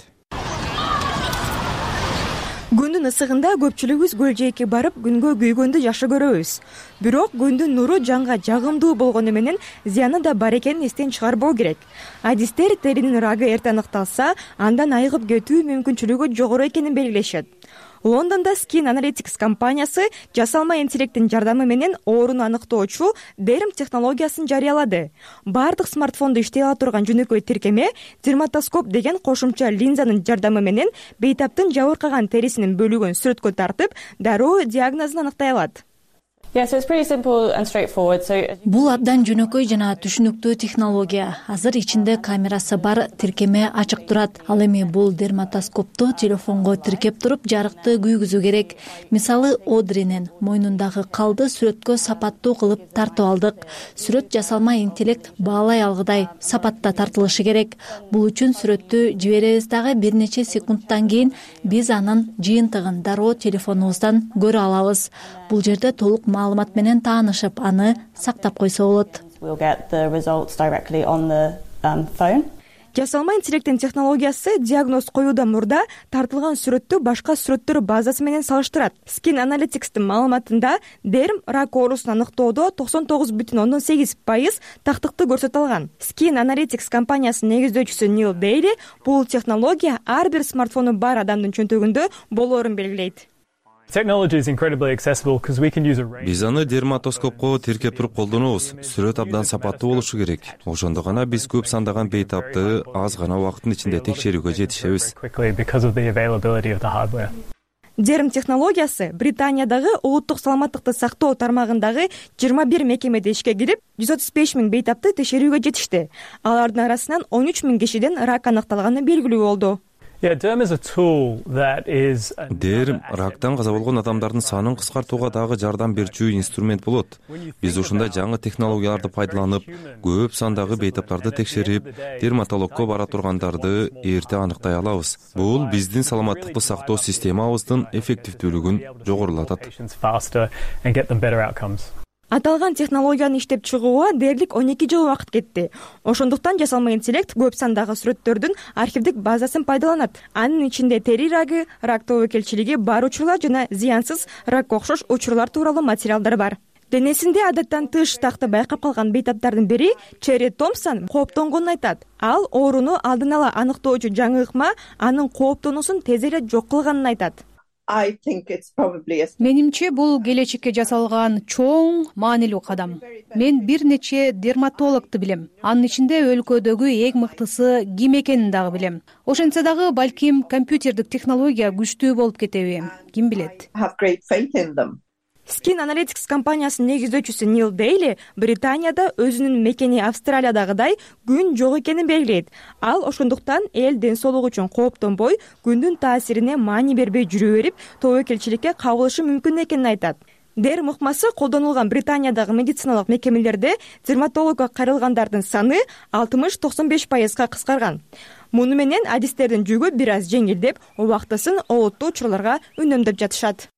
Күндүн ысыгында көпчүлүгүбүз көл-жээкке барып, күнгө күйгөндү жакшы көрөбүз. Бирок күндүн нуру жанга жагымдуу болгону менен зыяны да бар экенин эстен чыгарбоо керек. Адистер теринин рагы эрте аныкталса, андан айыгып кетүү мүмкүнчүлүгү жогору экенин белгилешет. Лондондо Skin Analytics компаниясы жасалма интеллекттин жардамы менен ооруну аныктоочу DERM технологиясын жарыялады. Бардык смартфондо иштей ала турган жөнөкөй тиркеме дерматоскоп деген кошумча линзанын жардамы менен бейтаптын жабыркаган терисинин бөлүгүн сүрөткө тартып, дароо диагнозун аныктай алат. Бул абдан жөнөкөй жана түшүнүктүү технология. Азыр ичинде камерасы бар тиркеме ачык турат. Ал эми бул дерматоскопту телефонго тиркеп туруп жарыкты күйгүзүү керек. Мисалы, Одринин мойнундагы калды сүрөткө сапаттуу кылып тартып алдык. Сүрөт жасалма интеллект баалай алгыдай сапатта тартылышы керек. Бул үчүн сүрөттү жиберебиз дагы бир нече секундтан кийин биз анын жыйынтыгын дароо телефонубуздан көрө алабыз. Бул жерде толук маалымат менен таанышып, аны сактап койсо болот. Жасалма интеллекттин технологиясы диагноз коюудан мурда тартылган сүрөттү башка сүрөттөр базасы менен салыштырат. Skin Analytics'тин маалыматында DERM рак оорусун аныктоодо 99,8% тактыкты көрсөтө алган. Skin Analytics компаниясынын негиздөөчүсү Нил Дейли бул технология ар бир смартфону бар адамдын чөнтөгүндө болоорун белгилейт. Биз аны дерматоскопко тиркеп туруп колдонобуз. Сүрөт абдан сапаттуу болушу керек. Ошондо гана биз көп сандаган бейтапты аз гана убакыттын ичинде текшерүүгө жетишебиз. DERM технологиясы Британиядагы улуттук саламаттыкты сактоо тармагындагы 21 мекемеде ишке кирип, 135 000 бейтапты текшерүүгө жетишти. Алардын арасынан 13 000 кишиден рак аныкталганы белгилүү болду. DERM рактан каза болгон адамдардын санын кыскартууга дагы жардам берчү инструмент болот. Биз ушундай жаңы технологияларды пайдаланып, көп сандагы бейтаптарды текшерип, дерматологко бара тургандарды эрте аныктай алабыз. Бул биздин саламаттыкты сактоо системабыздын эффективдүүлүгүн жогорулатат. Аталган технологияны иштеп чыгууга дээрлик 12 жыл убакыт кетти. Ошондуктан жасалма интеллект көп сандагы сүрөттөрдүн архивдик базасын пайдаланат. Анын ичинде тери рагы, рак тобокелчилиги бар учурлар жана зыянсыз ракка окшош учурлар тууралуу материалдар бар. Денесинде адаттан тыш такты байкап калган бейтаптардын бири Черри Томпсон кооптонгонун айтат. Ал ооруну алдын ала аныктоочу жаңы ыкма анын кооптонуусун тез эле жок кылганын айтат. Менимче бул келечекке жасалган чоң маанилүү кадам. Мен бир нече дерматологду билем. Анын ичинде өлкөдөгү эң мыктысы ким экенин дагы билем. Ошентсе дагы балким компьютердик технология күчтүү болуп кетеби, ким билет. Skin Analytics компаниясынын негиздөөчүсү Нил Дейли Британияда өзүнүн мекени Австралиядагыдай күн жок экенин белгилейт. Ал ошондуктан эл ден соолугу үчүн кооптонбой, күндүн таасирине маани бербей жүрө берип, тобокелчиликке кабылышы мүмкүн экенин айтат. DERM ыкмасы колдонулган Британиядагы медициналык мекемелерде дерматологко кайрылгандардын саны 60-95%га кыскарган. Муну менен адистердин жүгү бир аз жеңилдеп, убактысын олуттуу учурларга үнөмдөп жатышат.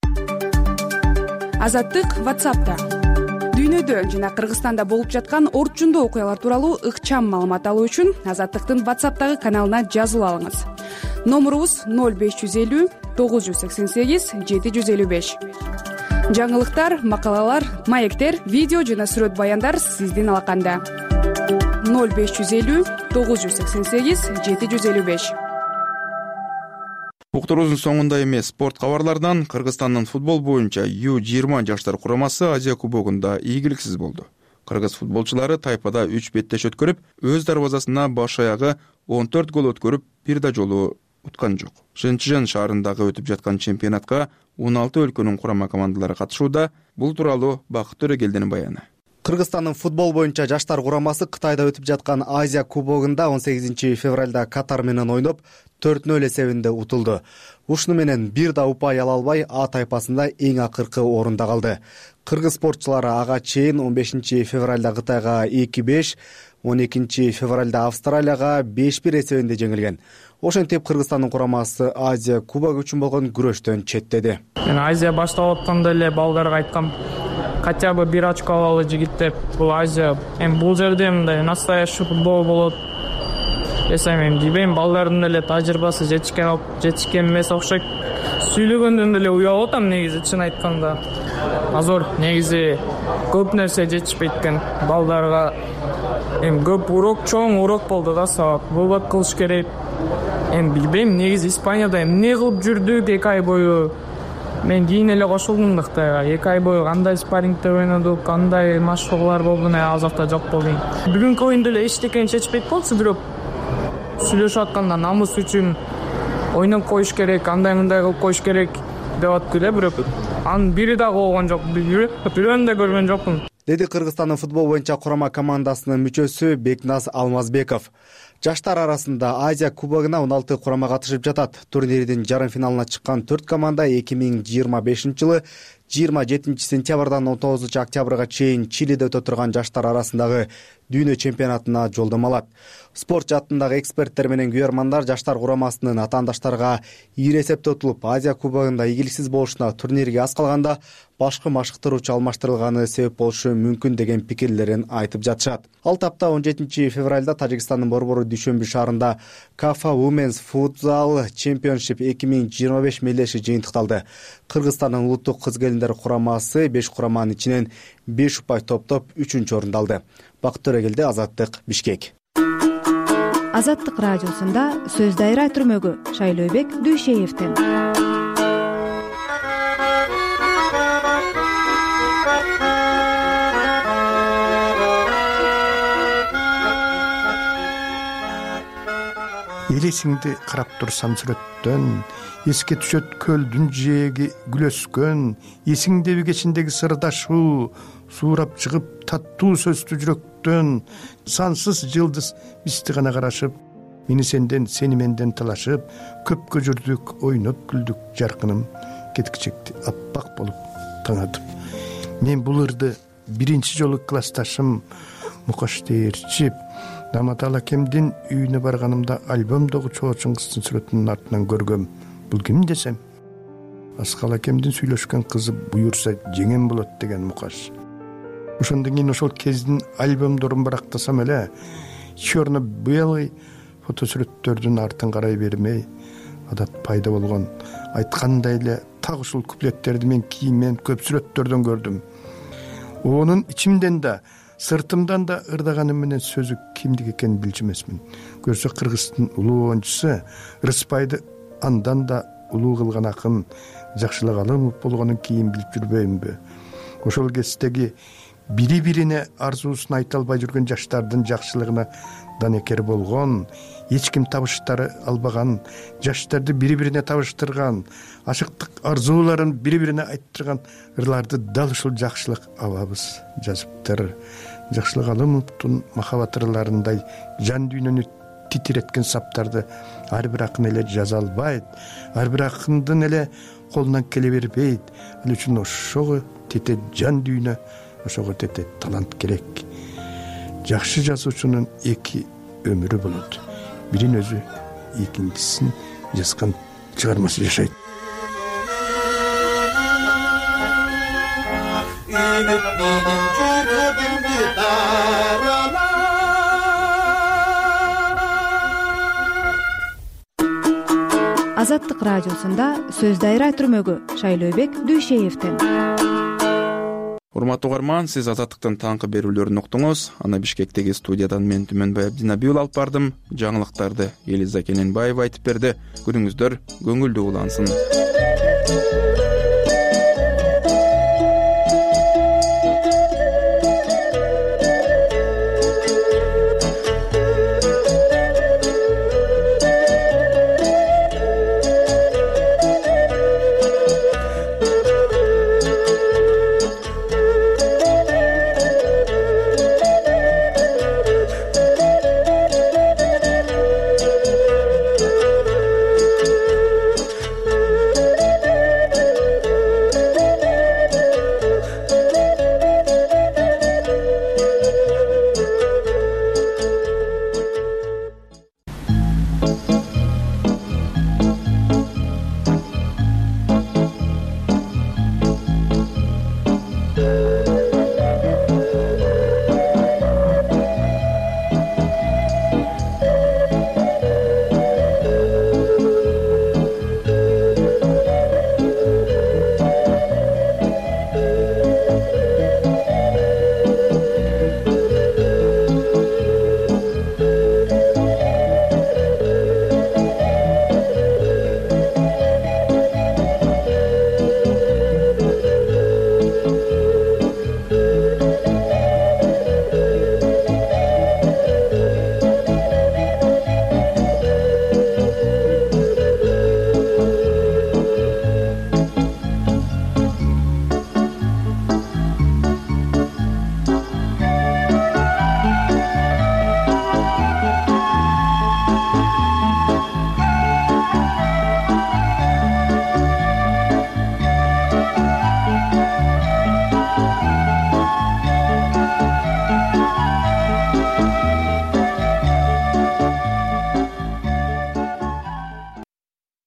Азаттык WhatsApp'та. Дүйнөдө жана Кыргызстанда болуп жаткан орчундуу окуялар тууралуу ыкчам маалымат алуу үчүн Азаттыктын WhatsApp'тагы каналына жазылып алыңыз. Номурубуз 0550 988 755. Жаңылыктар, макалалар, маектер, видео жана сүрөт баяндар сиздин алаканда. 0550 988 755. Уктуруубуздун соңунда эмес спорт кабарлардан Кыргызстандын футбол боюнча U20 жаштар курамасы Азия кубогунда ийгиликсиз болду. Кыргыз футболчулары тайпада 3 беттеш өткөрүп, өз дарбазасына баш аягы 14 гол өткөрүп, бир да жолу уткан жок. Шэньчжэн шаарындагы өтүп жаткан чемпионатка 16 өлкөнүн курама командалары катышууда. Бул тууралуу Бакыт Төрөгелдинин баяны. Кыргызстандын футбол боюнча жаштар курамасы Кытайда өтүп жаткан Азия кубогунда 18 февралда Катар менен ойноп 4-0 эсебинде утулду. Ушуну менен бир да упай ала албай А тайпасында эң акыркы орунда калды. Кыргыз спортчулары ага чейин 15 февралда Кытайга 2-5, 12 февралда Австралияга 5-1 эсебинде жеңилген. Ошентип Кыргызстандын курамасы Азия кубогу үчүн болгон күрөштөн четтеди. Мен Азия башталып атканда эле балдарга айткам, хотя бы бир очко алалы жигиттер. Бул Азия, бул жерде мындай настоящий футбол болот. Эсемин дибейм, балдардын эле тажрыйбасы жетишкен эмес окшойт. Сүйлөгөндөн эле уялып атам негизи, чын айтканда. Азыр негизи көп нерсе жетишпейт экен. Балдарга көп урок, чоң урок болду да сабак. Булбат кылыш керек. Билбейм, негизи Испанияда эмне кылып жүрдүк 2 ай бою. мен кийин эле кошулдум да Кытайга. 2 ай бою кандай спаррингде ойнодук, кандай машыгуулар болду, ал жакта жок болдум. Бүгүнкү оюнда эле эчтекени чечпейт болчу, бирок сүйлөшүп атканда намыс үчүн ойноп коюш керек, андай мындай кылып коюш керек деп аттык эле, бирок анын бири дагы болгон жок. Бирөөнү да көргөн жокмун, деди Кыргызстандын футбол боюнча курама командасынын мүчөсү Бекназ Алмазбеков. Жаштар арасында Азия кубогуна 16 курама катышып жатат. Турнирдин жарым финалына чыккан 4 команда 2025-жылы 27 сентябрдан 19 октябрга чейин Чилиде өтө турган жаштар арасындагы дүйнө чемпионатына жолдомо алат. Спорт жаатындагы эксперттер менен күйөрмандар жаштар курамасынын атаандаштарга ийри эсепте утулуп, Азия кубогунда ийгиликсиз болушуна турнирге аз калганда башкы машыктыруучу алмаштырылганы себеп болушу мүмкүн деген пикирлерин айтып жатышат. Ал тапта 17 февралда Тажикстандын Борбору Дүйшөмбү шаарында Кафа Women's Futsal Championship 2025 мелдеши жыйынтыкталды. Кыргызстандын улуттук кыз келиндер курамасы 5 кураманын ичинен 5 упай топтоп 3-орунду алды. Бакыт Төрөгелди, Азаттык, Бишкек. Азаттык радиосунда сөз дайра түрмөгү Шайлообек Дүйшеевден. Элесиңди карап турсам сүрөттөн, эске түшөт көлдүн жээги күлөскөн, эсиңдеби кечиндеги сырдашуу, суурап чыгып таттуу сөздү жүрөктөн, сансыз жылдыз бизди гана карашып, мени сенден, сени менден талашып, көпкө жүрдүк, ойноп күлдүк, жаркыным кеткичекти аппак болуп таңатып. Мен бул ырды биринчи жолу классташым Мукаш Дээрчип Наматал акемдин үйүнө барганымда альбомдогу чоочун кыздын сүрөтүнүн артынан көргөм. Бул ким десем, Аскал акемдин сүйлөшкөн кызы буюрса жеңем болот деген Мукаш. Ошондон кийин ошол кездин альбомдорун барактасам эле, черно-белый фотосүрөттөрдүн артын карай бермей, адат пайда болгон. Айткандай эле так ушул куплеттерди мен кийинмен көп сүрөттөрдөн көрдүм. Онун ичимден да, сыртымдан да ырдаганым менен сөзү кимдик экенин билчү эмесмин. Көрсө Кыргыздын улуу оюнчусу Рыспайды андан да улуу кылган акын Жакшылык Алымов болгонун кийин билип жүрбөймүнбү? Ошол кездеги бири-бирине арзуусун айта албай жүргөн жаштардын жакшылыгына данекер болгон, эч ким табыштары албаган, жаштарды бири-бирине табыштырган, ашыктык арзууларын бири-бирине айттырган ырларды дал ушул Жакшылык абабыз жазыптыр. Жакшылык Алымовдун махабат ырларындай жан дүйнөнү титиреткен саптарды ар бир акын эле жаза албайт, ар бир акындын эле колунан келе бербейт. Ал үчүн ошого тете жан дүйнө, ошого тете талант керек. Жакшы жазуучунун эки өмүрү болот. Бирин өзү, экинчисин жазган чыгармасы жашайт. Азаттык радиосунда сөз дайра түрмөгү Шайлообек Дүйшеевден. Урматтуу угарман, сиз Азаттыктын таңкы берүүлөрүн уктуңуз. Аны Бишкектеги студиядан мен Түмөнбай Абдинабиул алып бардым. Жаңылыктарды Элиза Кененбаева айтып берди. Күнүңүздөр көңүлдүү улансын.